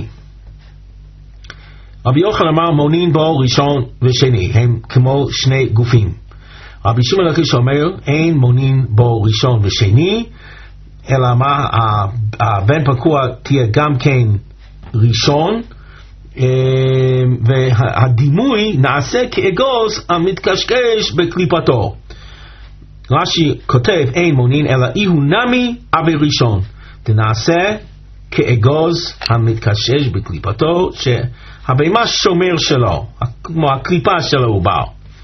A: רבי יוחנן אמר מונין בו ראשון ושני, הם כמו שני גופים. רבי שמעון לקיש אומר אין מונין בו ראשון ושני, אלא מה, הבן פקוע תהיה גם כן ראשון, והדימוי נעשה כאגוז המתקשקש בקליפתו. רש"י כותב אין מונין אלא איהו נמי אבי ראשון, תנעשה כאגוז המתקשש בקליפתו, שהבהמה שומר שלו, כמו הקליפה של העובר.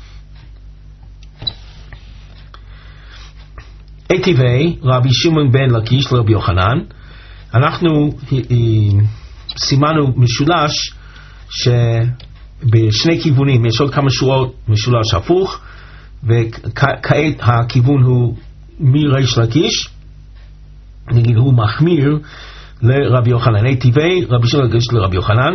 A: היטיבי רבי שמעון בן לקיש לרבי יוחנן, אנחנו סימנו משולש שבשני כיוונים, יש עוד כמה שורות משולש הפוך, וכעת הכיוון הוא מריש לקיש, נגיד הוא מחמיר לרבי יוחנן. היטיבי רבי שמעון לקיש לרבי יוחנן,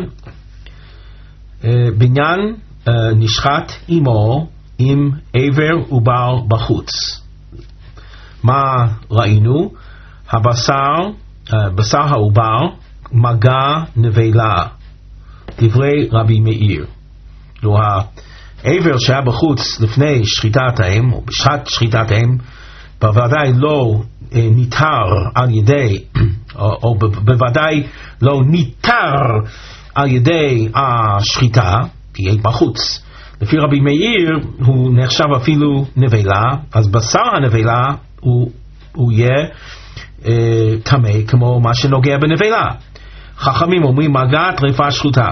A: בניין נשחט עמו עם עבר עובר בחוץ. מה ראינו? הבשר, בשר העובר מגע נבלה, דברי רבי מאיר. לו העבר שהיה בחוץ לפני שחיטת האם או בשעת שחיטת האם בוודאי לא ניתר על ידי או, או בוודאי לא ניתר על ידי השחיטה, תהיה בחוץ. לפי רבי מאיר הוא נחשב אפילו נבלה, אז בשר הנבלה הוא, הוא יהיה טמא אה, כמו מה שנוגע בנבלה. חכמים אומרים מגע טרפה שחוטה.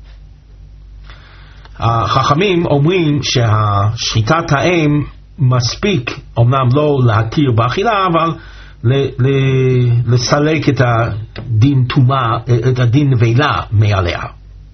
A: החכמים אומרים שהשחיטת האם מספיק אמנם לא להתיר באכילה, אבל ל- ל- לסלק את הדין טומאה, את הדין נבלה מעליה.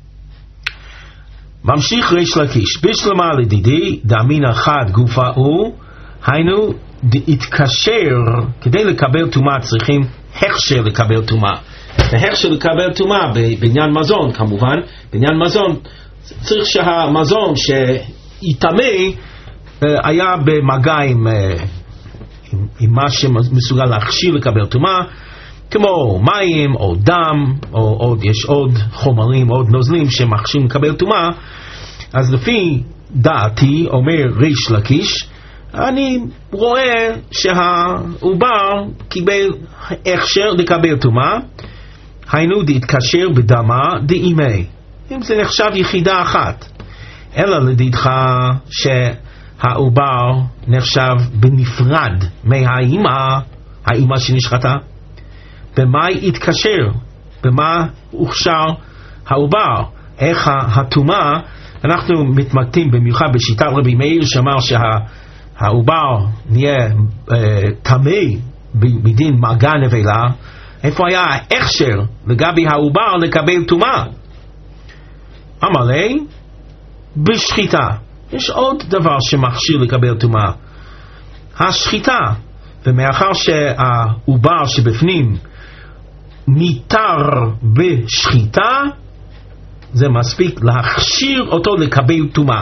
A: ממשיך ריש לקיש, בשלמה לדידי דאמינא חד גופה הוא, היינו התקשר, כדי לקבל טומאה צריכים הכשר לקבל טומאה. הכשר לקבל טומאה בעניין מזון כמובן, בעניין מזון צריך שהמזון שיטמא היה במגע עם, עם, עם מה שמסוגל להכשיר לקבל טומאה, כמו מים או דם, או עוד, יש עוד חומרים, עוד נוזלים שמכשירים לקבל טומאה. אז לפי דעתי, אומר ריש לקיש, אני רואה שהעובר קיבל הכשר לקבל טומאה, היינו להתקשר בדמה דאימי, אם זה נחשב יחידה אחת, אלא לדידך שהעובר נחשב בנפרד מהאימא, האימא שנשחטה. במה יתקשר? במה הוכשר העובר? איך הטומאה? אנחנו מתמקדים במיוחד בשיטת רבי מאיר שאמר שהעובר נהיה טמא בדין מגע נבלה. איפה היה ההכשר לגבי העובר לקבל טומאה? אמר לי, בשחיטה. יש עוד דבר שמכשיר לקבל טומאה, השחיטה. ומאחר שהעובר שבפנים ניתר בשחיטה, זה מספיק להכשיר אותו לקבל טומאה.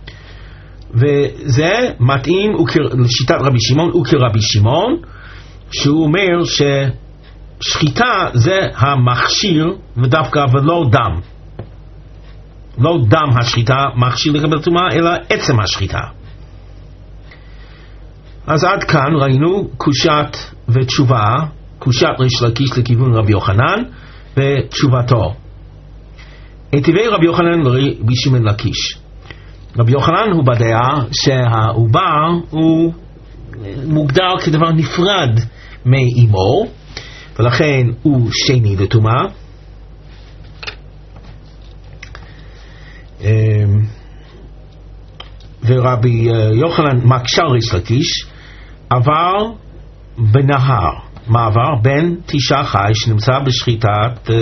A: וזה מתאים לשיטת רבי שמעון וכרבי שמעון, שהוא אומר ששחיטה זה המכשיר ודווקא ולא דם. לא דם השחיטה מכשיר לקבל טומאה, אלא עצם השחיטה. אז עד כאן ראינו קושת ותשובה, קושת ריש לקיש לכיוון רבי יוחנן ותשובתו. היטיבי רבי יוחנן לרבי שמעון לקיש. רבי יוחנן הוא בדעה שהעובר הוא מוגדר כדבר נפרד מאמו, ולכן הוא שני לטומאה. ורבי יוחנן מקשה ריש לקיש עבר בנהר, מה עבר? בן תשעה חי שנמצא בשחיטת,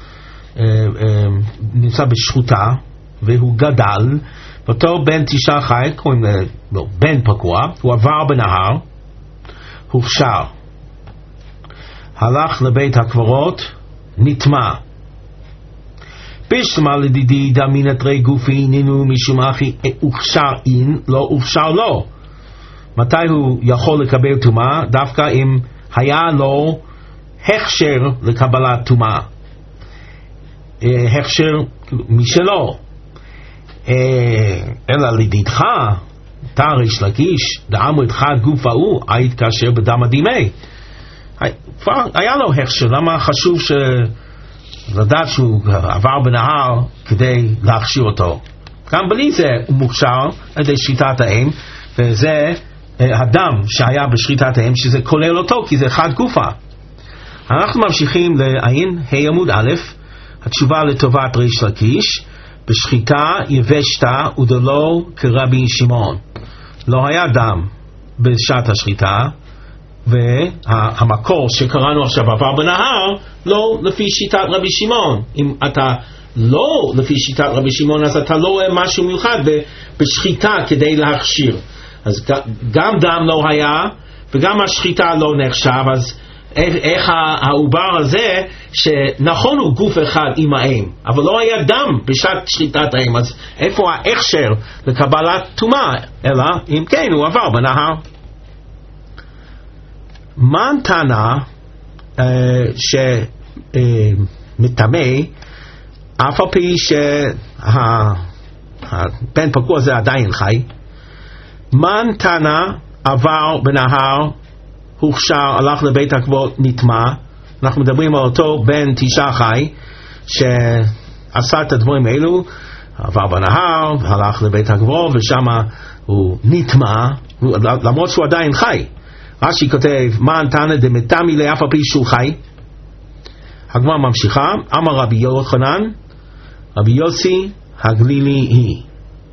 A: נמצא בשחוטה, והוא גדל, ואותו בן תשעה חי, קוראים לו בן פקוע, הוא עבר בנהר, הוכשר, הלך לבית הקברות, נטמע. בשלמה לדידי דמין את רי גופי נינו משום אחי הוכשר אין, לא הוכשר לו. מתי הוא יכול לקבל טומאה? דווקא אם היה לו הכשר לקבלת טומאה, הכשר משלו. אלא לדידך תריש לקיש דאמר את חד גוף ההוא היית כאשר בדם הדימי. היה לו הכשר, למה חשוב ש... לדעת שהוא עבר בנהר כדי להכשיר אותו? גם בלי זה הוא מוכשר על ידי שחיטת האם, וזה הדם שהיה בשחיטת האם, שזה כולל אותו, כי זה חד גופה. אנחנו ממשיכים לעין ה' עמוד א', התשובה לטובת ריש לקיש, בשחיטה יבשתה ודלו כרבי שמעון. לא היה דם בשעת השחיטה, והמקור שקראנו עכשיו עבר בנהר לא לפי שיטת רבי שמעון. אם אתה לא לפי שיטת רבי שמעון, אז אתה לא רואה משהו מיוחד בשחיטה כדי להכשיר. אז גם דם לא היה וגם השחיטה לא נחשב. אז איך העובר הזה, שנכון הוא גוף אחד עם האם, אבל לא היה דם בשעת שחיטת האם, אז איפה ההכשר לקבלת טומאה? אלא אם כן הוא עבר בנהר. מן טענה שמטמא אף על פי שהבן פקוע הזה עדיין חי? מן טענה עבר בנהר, הוכשר, הלך לבית הקברות, נטמע. אנחנו מדברים על אותו בן תשעה חי שעשה את הדברים האלו, עבר בנהר, הלך לבית הקברות ושם הוא נטמע, למרות שהוא עדיין חי. רש"י כותב, מן טענה דמטמא לאף על פי שהוא חי. הגמרא ממשיכה, אמר רבי יוחנן, רבי יוסי הגלילי היא.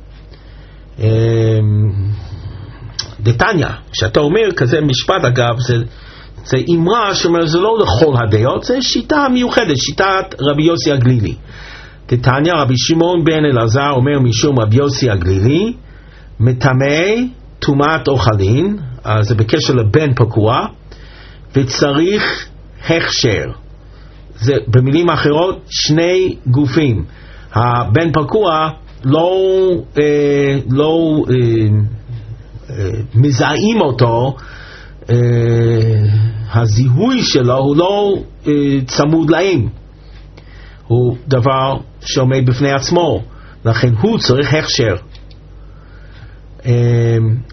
A: דתניא, כשאתה אומר כזה משפט, אגב, זה, זה אמרה שאומר, זה לא לכל הדעות, זה שיטה מיוחדת, שיטת רבי יוסי הגלילי. דתניא, רבי שמעון בן אלעזר אומר משום רבי יוסי הגלילי, מטמא טומאת אוכלין, אז זה בקשר לבן פקוע, וצריך הכשר. זה במילים אחרות שני גופים. הבן פקוע לא אה, לא אה, אה, מזהים אותו, אה, הזיהוי שלו הוא לא אה, צמוד להם, הוא דבר שעומד בפני עצמו, לכן הוא צריך הכשר. אה,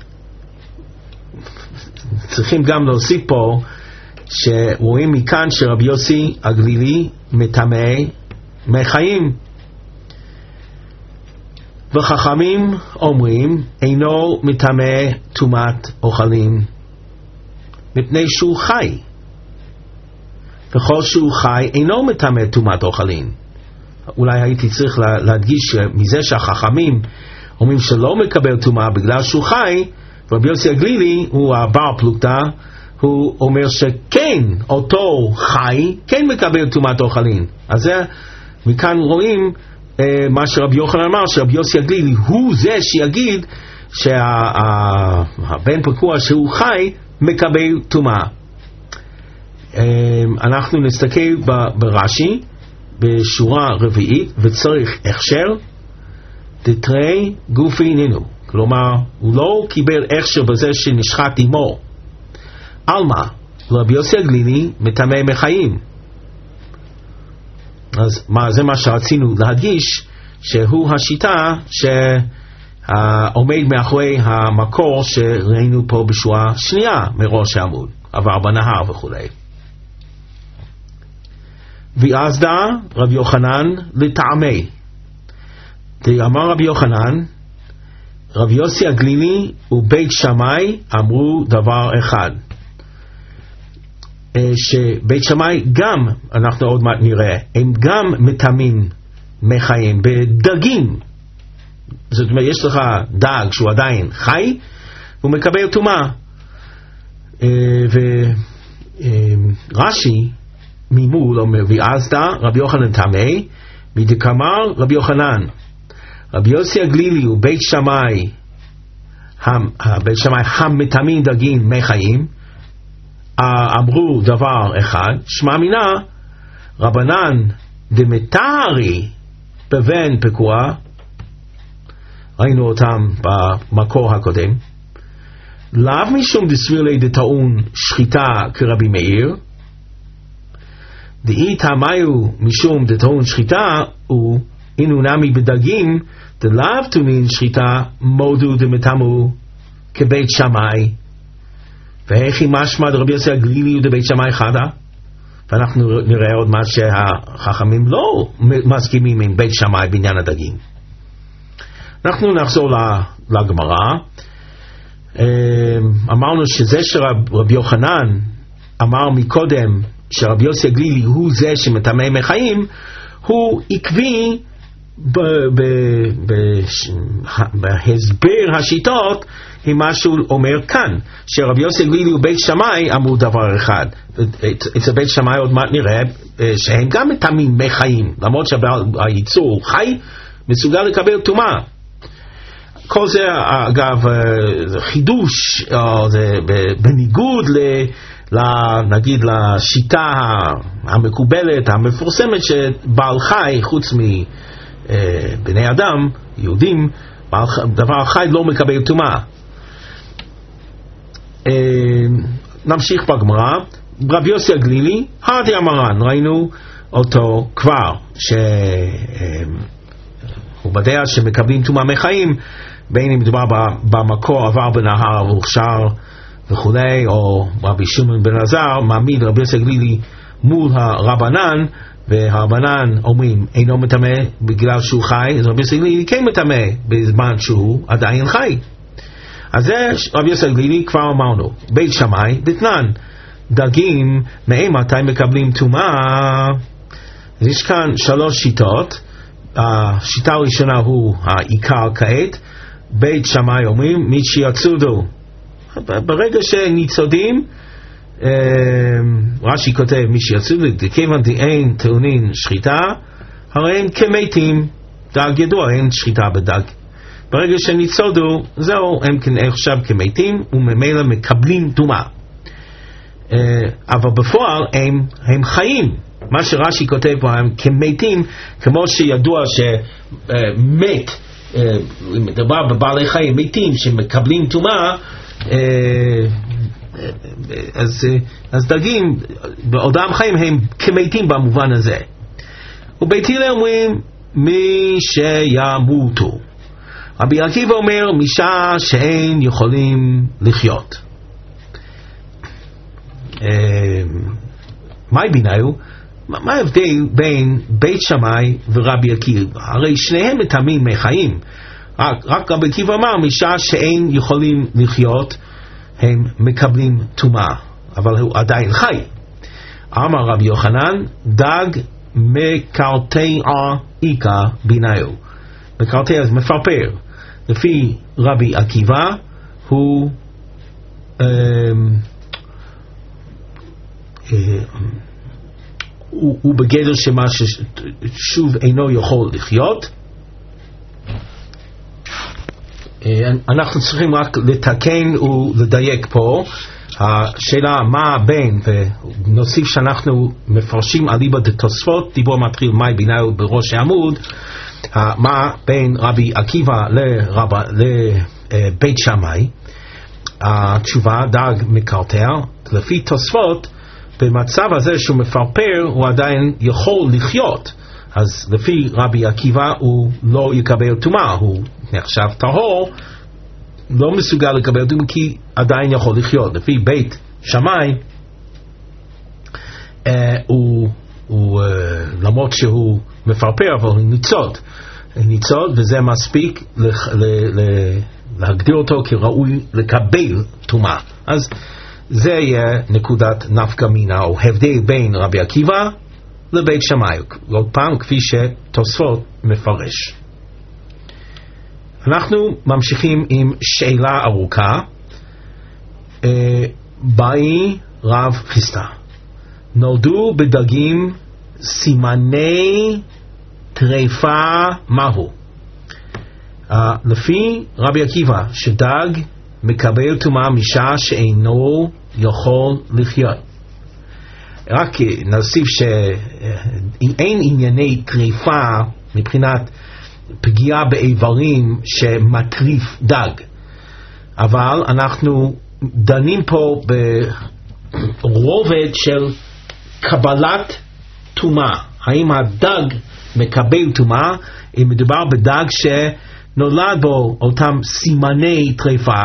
A: צריכים גם להוסיף פה שרואים מכאן שרבי יוסי הגלילי מטמא מחיים, וחכמים אומרים אינו מטמא טומאת אוכלים מפני שהוא חי, וכל שהוא חי אינו מטמא טומאת אוכלים. אולי הייתי צריך להדגיש מזה שהחכמים אומרים שלא מקבל טומאה בגלל שהוא חי, רבי יוסי הגלילי הוא הבר פלוגתא, הוא אומר שכן, אותו חי כן מקבל טומאת אוכלים. אז זה, מכאן רואים אה, מה שרבי יוחנן אמר, שרבי יוסי הגלילי הוא זה שיגיד שהבן פקוע שהוא חי מקבל טומאה. אה, אנחנו נסתכל ברש"י בשורה רביעית, וצריך הכשר דתרי גופי נינו, כלומר הוא לא קיבל הכשר בזה שנשחט עמו. אלמה, רבי יוסי הגלילי מטמא מחיים. אז מה, זה מה שרצינו להדגיש, שהוא השיטה שעומד מאחורי המקור שראינו פה בשורה שנייה מראש העמוד, עבר בנהר וכו'. ויעזדה רבי יוחנן לטעמי. אמר רבי יוחנן, רבי יוסי הגלילי ובית שמאי אמרו דבר אחד, שבית שמאי גם, אנחנו עוד מעט נראה, הם גם מטמאים מי חיים בדגים. זאת אומרת, יש לך דג שהוא עדיין חי והוא מקבל טומאה. ורש"י ממול אומר, ועזדה רבי יוחנן טמא מדקאמר רבי יוחנן, רבי יוסי הגלילי ובית שמאי, בית שמאי המטמאים דגים מי חיים, אמרו דבר אחד, שמע מינה רבנן דמטרי בבן פקוע, ראינו אותם במקור הקודם, לאו משום דסביר לי דטעון שחיטה כרבי מאיר, דאי תמיו משום דטעון שחיטה, הוא אינו נמי בדגים דלאו טוענין שחיטה מודו דמטמאו כבית שמאי, והכי משמע דרבי יוסי הגלילי ודבית שמאי חדה. ואנחנו נראה עוד מה שהחכמים לא מסכימים עם בית שמאי בעניין הדגים. אנחנו נחזור לגמרא. אמרנו שזה שרבי יוחנן אמר מקודם שרבי יוסי הגלילי הוא זה שמטמא מי חיים, הוא עקבי בהסבר השיטות עם מה שהוא אומר כאן, שרבי יוסי הגלילי ובית שמאי אמרו דבר אחד. אצל בית שמאי עוד מעט נראה שהם גם מטמאים מי חיים, למרות שהייצור חי מסוגל לקבל טומאה. כל זה אגב חידוש, זה בניגוד ל, נגיד לשיטה המקובלת המפורסמת שבעל חי חוץ מבני אדם יהודים, דבר חי לא מקבל טומאה. נמשיך בגמרא. רבי יוסי הגלילי הדי אמרן, ראינו אותו כבר שהוא בדעה שמקבלים טומאה מחיים, בין אם מדובר במקור עבר בנהר והוכשר וכולי, או רבי שמעון בן אלעזר מעמיד רבי יוסי הגלילי מול הרבנן, והרבנן אומרים אינו מטמא בגלל שהוא חי, אז רבי יוסי הגלילי כן מטמא בזמן שהוא עדיין חי. אז זה רבי יוסי הגלילי כבר אמרנו. בית שמאי דתנן, דגים מאימתי מקבלים טומאה. יש כאן שלוש שיטות. השיטה הראשונה הוא העיקר כעת. בית שמאי אומרים מי שיצודו, ברגע שניצודים, רש"י כותב מי שיצודו כיוון דאין טעונין שחיטה הרי הם כמתים, דג ידוע, אין שחיטה בדג. ברגע שניצודו, זהו, הם עכשיו כמתים וממילא מקבלים טומאה. אבל בפועל הם, הם חיים. מה שרש"י כותב פה הם כמתים, כמו שידוע שמת, מדובר בבעלי חיים מתים שמקבלים טומאה, אז, אז דגים בעודם חיים הם כמתים במובן הזה. ובית הלל אומרים מי שימותו. רבי עקיבא אומר משעה שאין יכולים לחיות. מהי ביניו? מה ההבדל בין בית שמאי ורבי עקיבא? הרי שניהם מטמאים מי חיים, רק, רק רבי עקיבא אמר משעה שאין יכולים לחיות הם מקבלים טומאה, אבל הוא עדיין חי. אמר רבי יוחנן דג מקרטע איכא ביניו. מקרטע אז מפרפר. לפי רבי עקיבא הוא אה, אה, הוא, הוא בגדר שמה ששוב אינו יכול לחיות. אנחנו צריכים רק לתקן ולדייק פה. השאלה מה בין, ונוסיף שאנחנו מפרשים אליבא דתוספות, דיבור מתחיל מאי ביניו בראש העמוד, מה בין רבי עקיבא לבית שמאי. התשובה דג מקרטע. לפי תוספות במצב הזה שהוא מפרפר הוא עדיין יכול לחיות, אז לפי רבי עקיבא הוא לא יקבל טומאה, הוא נחשב טהור, לא מסוגל לקבל טומאה כי עדיין יכול לחיות. לפי בית שמאי אה, הוא, הוא אה, למרות שהוא מפרפר אבל הוא ניצוד ניצוד וזה מספיק לח, ל, ל, להגדיר אותו כראוי לקבל טומאה. אז זה יהיה נקודת נפקא מינה או הבדל בין רבי עקיבא לבית שמאי, עוד פעם כפי שתוספות מפרש. אנחנו ממשיכים עם שאלה ארוכה. באי רב חיסדא, נולדו בדגים סימני טרפה מהו? Uh, לפי רבי עקיבא, שדג מקבל טומאה משעה שאינו יכול לחיות. רק נוסיף שאין ענייני טריפה מבחינת פגיעה באיברים שמטריף דג, אבל אנחנו דנים פה ברובד של קבלת טומאה. האם הדג מקבל טומאה? אם מדובר בדג שנולד בו אותם סימני טריפה,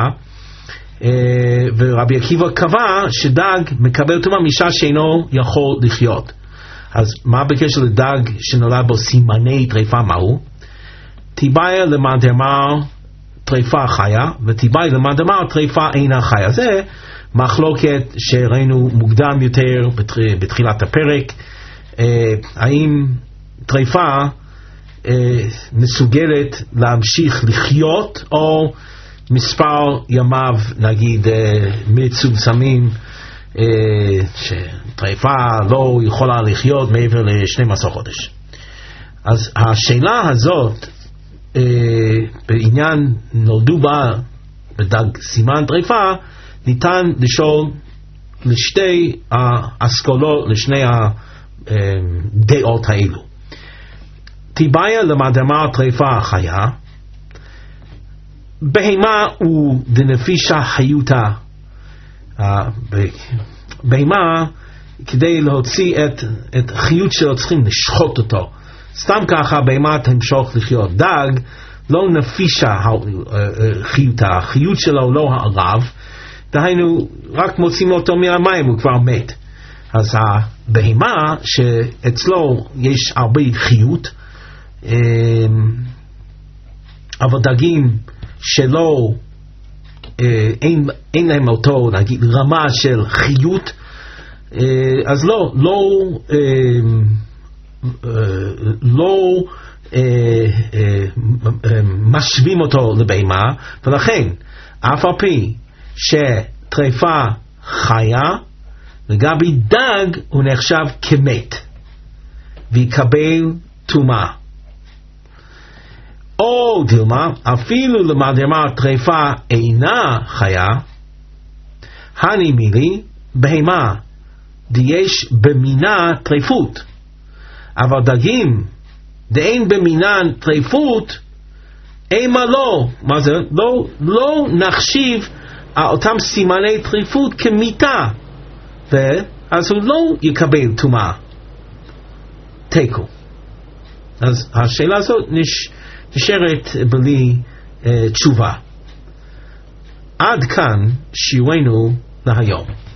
A: ורבי עקיבא קבע שדג מקבל טומאה משעה שאינו יכול לחיות. אז מה בקשר לדג שנולד בו סימני טריפה? מהו? תיבאי למאן דאמר טריפה חיה, ותיבאי למאן דאמר טריפה אינה חיה. זה מחלוקת שראינו מוקדם יותר בתחילת הפרק. האם טריפה מסוגלת להמשיך לחיות, או מספר ימיו נגיד מצומצמים, שטריפה לא יכולה לחיות מעבר ל-שנים עשר חודש. אז השאלה הזאת בעניין נולדו בה בדג סימן טריפה, ניתן לשאול לשתי האסכולות, לשני הדעות האלו. תיבאי למאן דאמר טריפה חיה, בהמה הוא דנפישה חיותה. בהמה, כדי להוציא את, את החיות שלו צריכים לשחוט אותו. סתם ככה בהמה תמשוך לחיות. דג לא נפישה חיותה, החיות שלו לא הרב, דהיינו רק מוצאים אותו מהמים, הוא כבר מת. אז הבהמה שאצלו יש הרבה חיות, אבל דגים שלא אין, אין להם אותו נגיד רמה של חיות, אז לא לא לא משווים אותו לבהמה, ולכן אף על פי שטריפה חיה, לגבי דג הוא נחשב כמת ויקבל טומאה. או דילמה, אפילו למאן דאמר טריפה אינה חיה, הני מילי בהמה דיש במינה טריפות, אבל דגים דאין במינן טריפות, אימה לא, מה זה? לא, לא נחשיב אותם סימני טריפות כמיתה, ואז הוא לא יקבל טומאה. תיקו. אז השאלה הזאת נש... נשארת בלי uh, תשובה. עד כאן שיעורנו להיום.